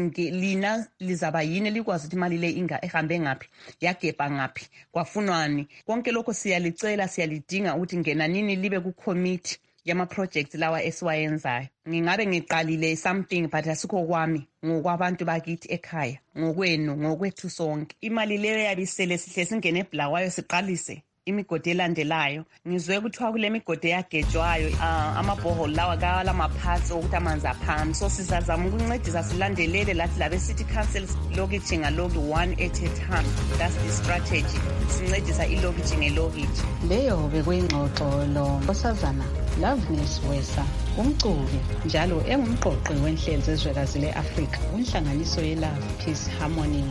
lina lizaba yini likwazi ukuthi imali le ehambe ngaphi, yagebha ngaphi, kwafunwani. Konke lokho siyalicela, siyalidinga ukuthi ngena nini libe ku-committee yama-project lawa esiwayenzayo. Ngingabe ngiqalile something but asikho kwami, ngokwabantu bakithi ekhaya, ngokwenu, ngokwethu sonke. Imali leyo yabisele sihle singene eBulawayo siqalise imigodi elandelayo. Ngizwe kuthiwa kule migodi eyagejwayo amabhohole lawa kalamaphatsi okuthi amanzi aphambi. So sizazama ukuncedisa silandelele lathi labe city councils lokitshi ngalokhi, one at a time. That's the strategy. Sincedisa ilokitshi ngelokitshi. Leyo bekuyingxoxo lo Nkosazana Loveness Wesa, umculi njalo engumqoqi wenhlelo zezwekazi le-Afrika kwinhlanganiso ye-Love Peace Harmony.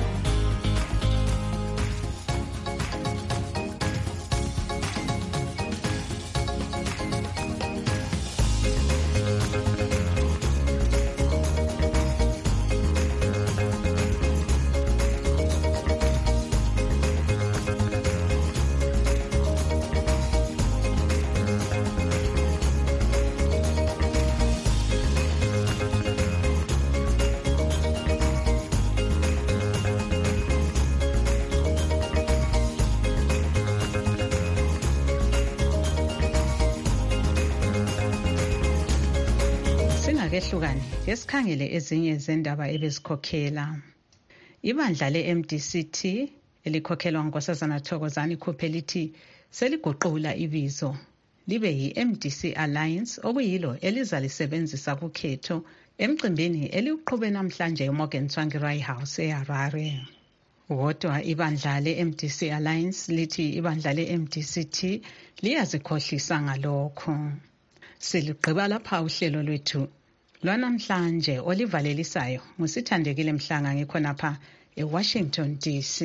Singakehlukani ngesikhangele ezinye zendaba ebezikhokhela. Ibandla le-MDCT elikhokhelwa nguNkosazana Thokozani Khuphe lithi seliguqula ibizo libe yi-MDC Alliance, okuyilo elizalisebenzisa kukhetho emcimbini eliuqhube namhlanje eMorgan Tsvangirai House eHarare. Kodwa ibandla le-MDC Alliance lithi ibandla le-MDCT liyazikhohlisa ngalokho. Siligqiba lapha uhlelo lwethu lwanamhlanje olivalelisayo nguSithandekile Mhlanga ngikhonapha eWashington DC.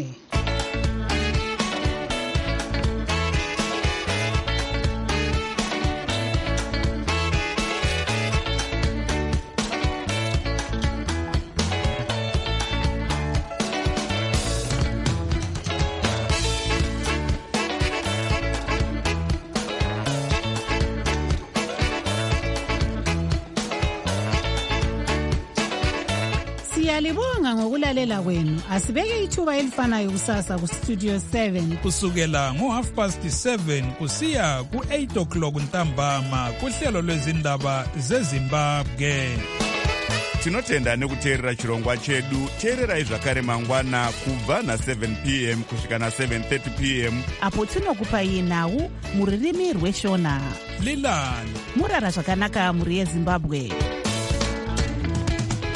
Siyalibonga ngokulalela kwenu. Asibeke ithuba elifanayo kusasa ku Studio 7 kusukela ngo7:30 kusiya ku8 o'clock ntambama kuhlelo lwezindaba zeZimbabwe. Tinotenda nekuteerera chirongwa chedu. Teererai zvakare mangwana kubva na7 p.m. kusvika na7:30 p.m. apo tinokupai nhau muririmi rweshona. Lilani murara zvakanaka muri yeZimbabwe.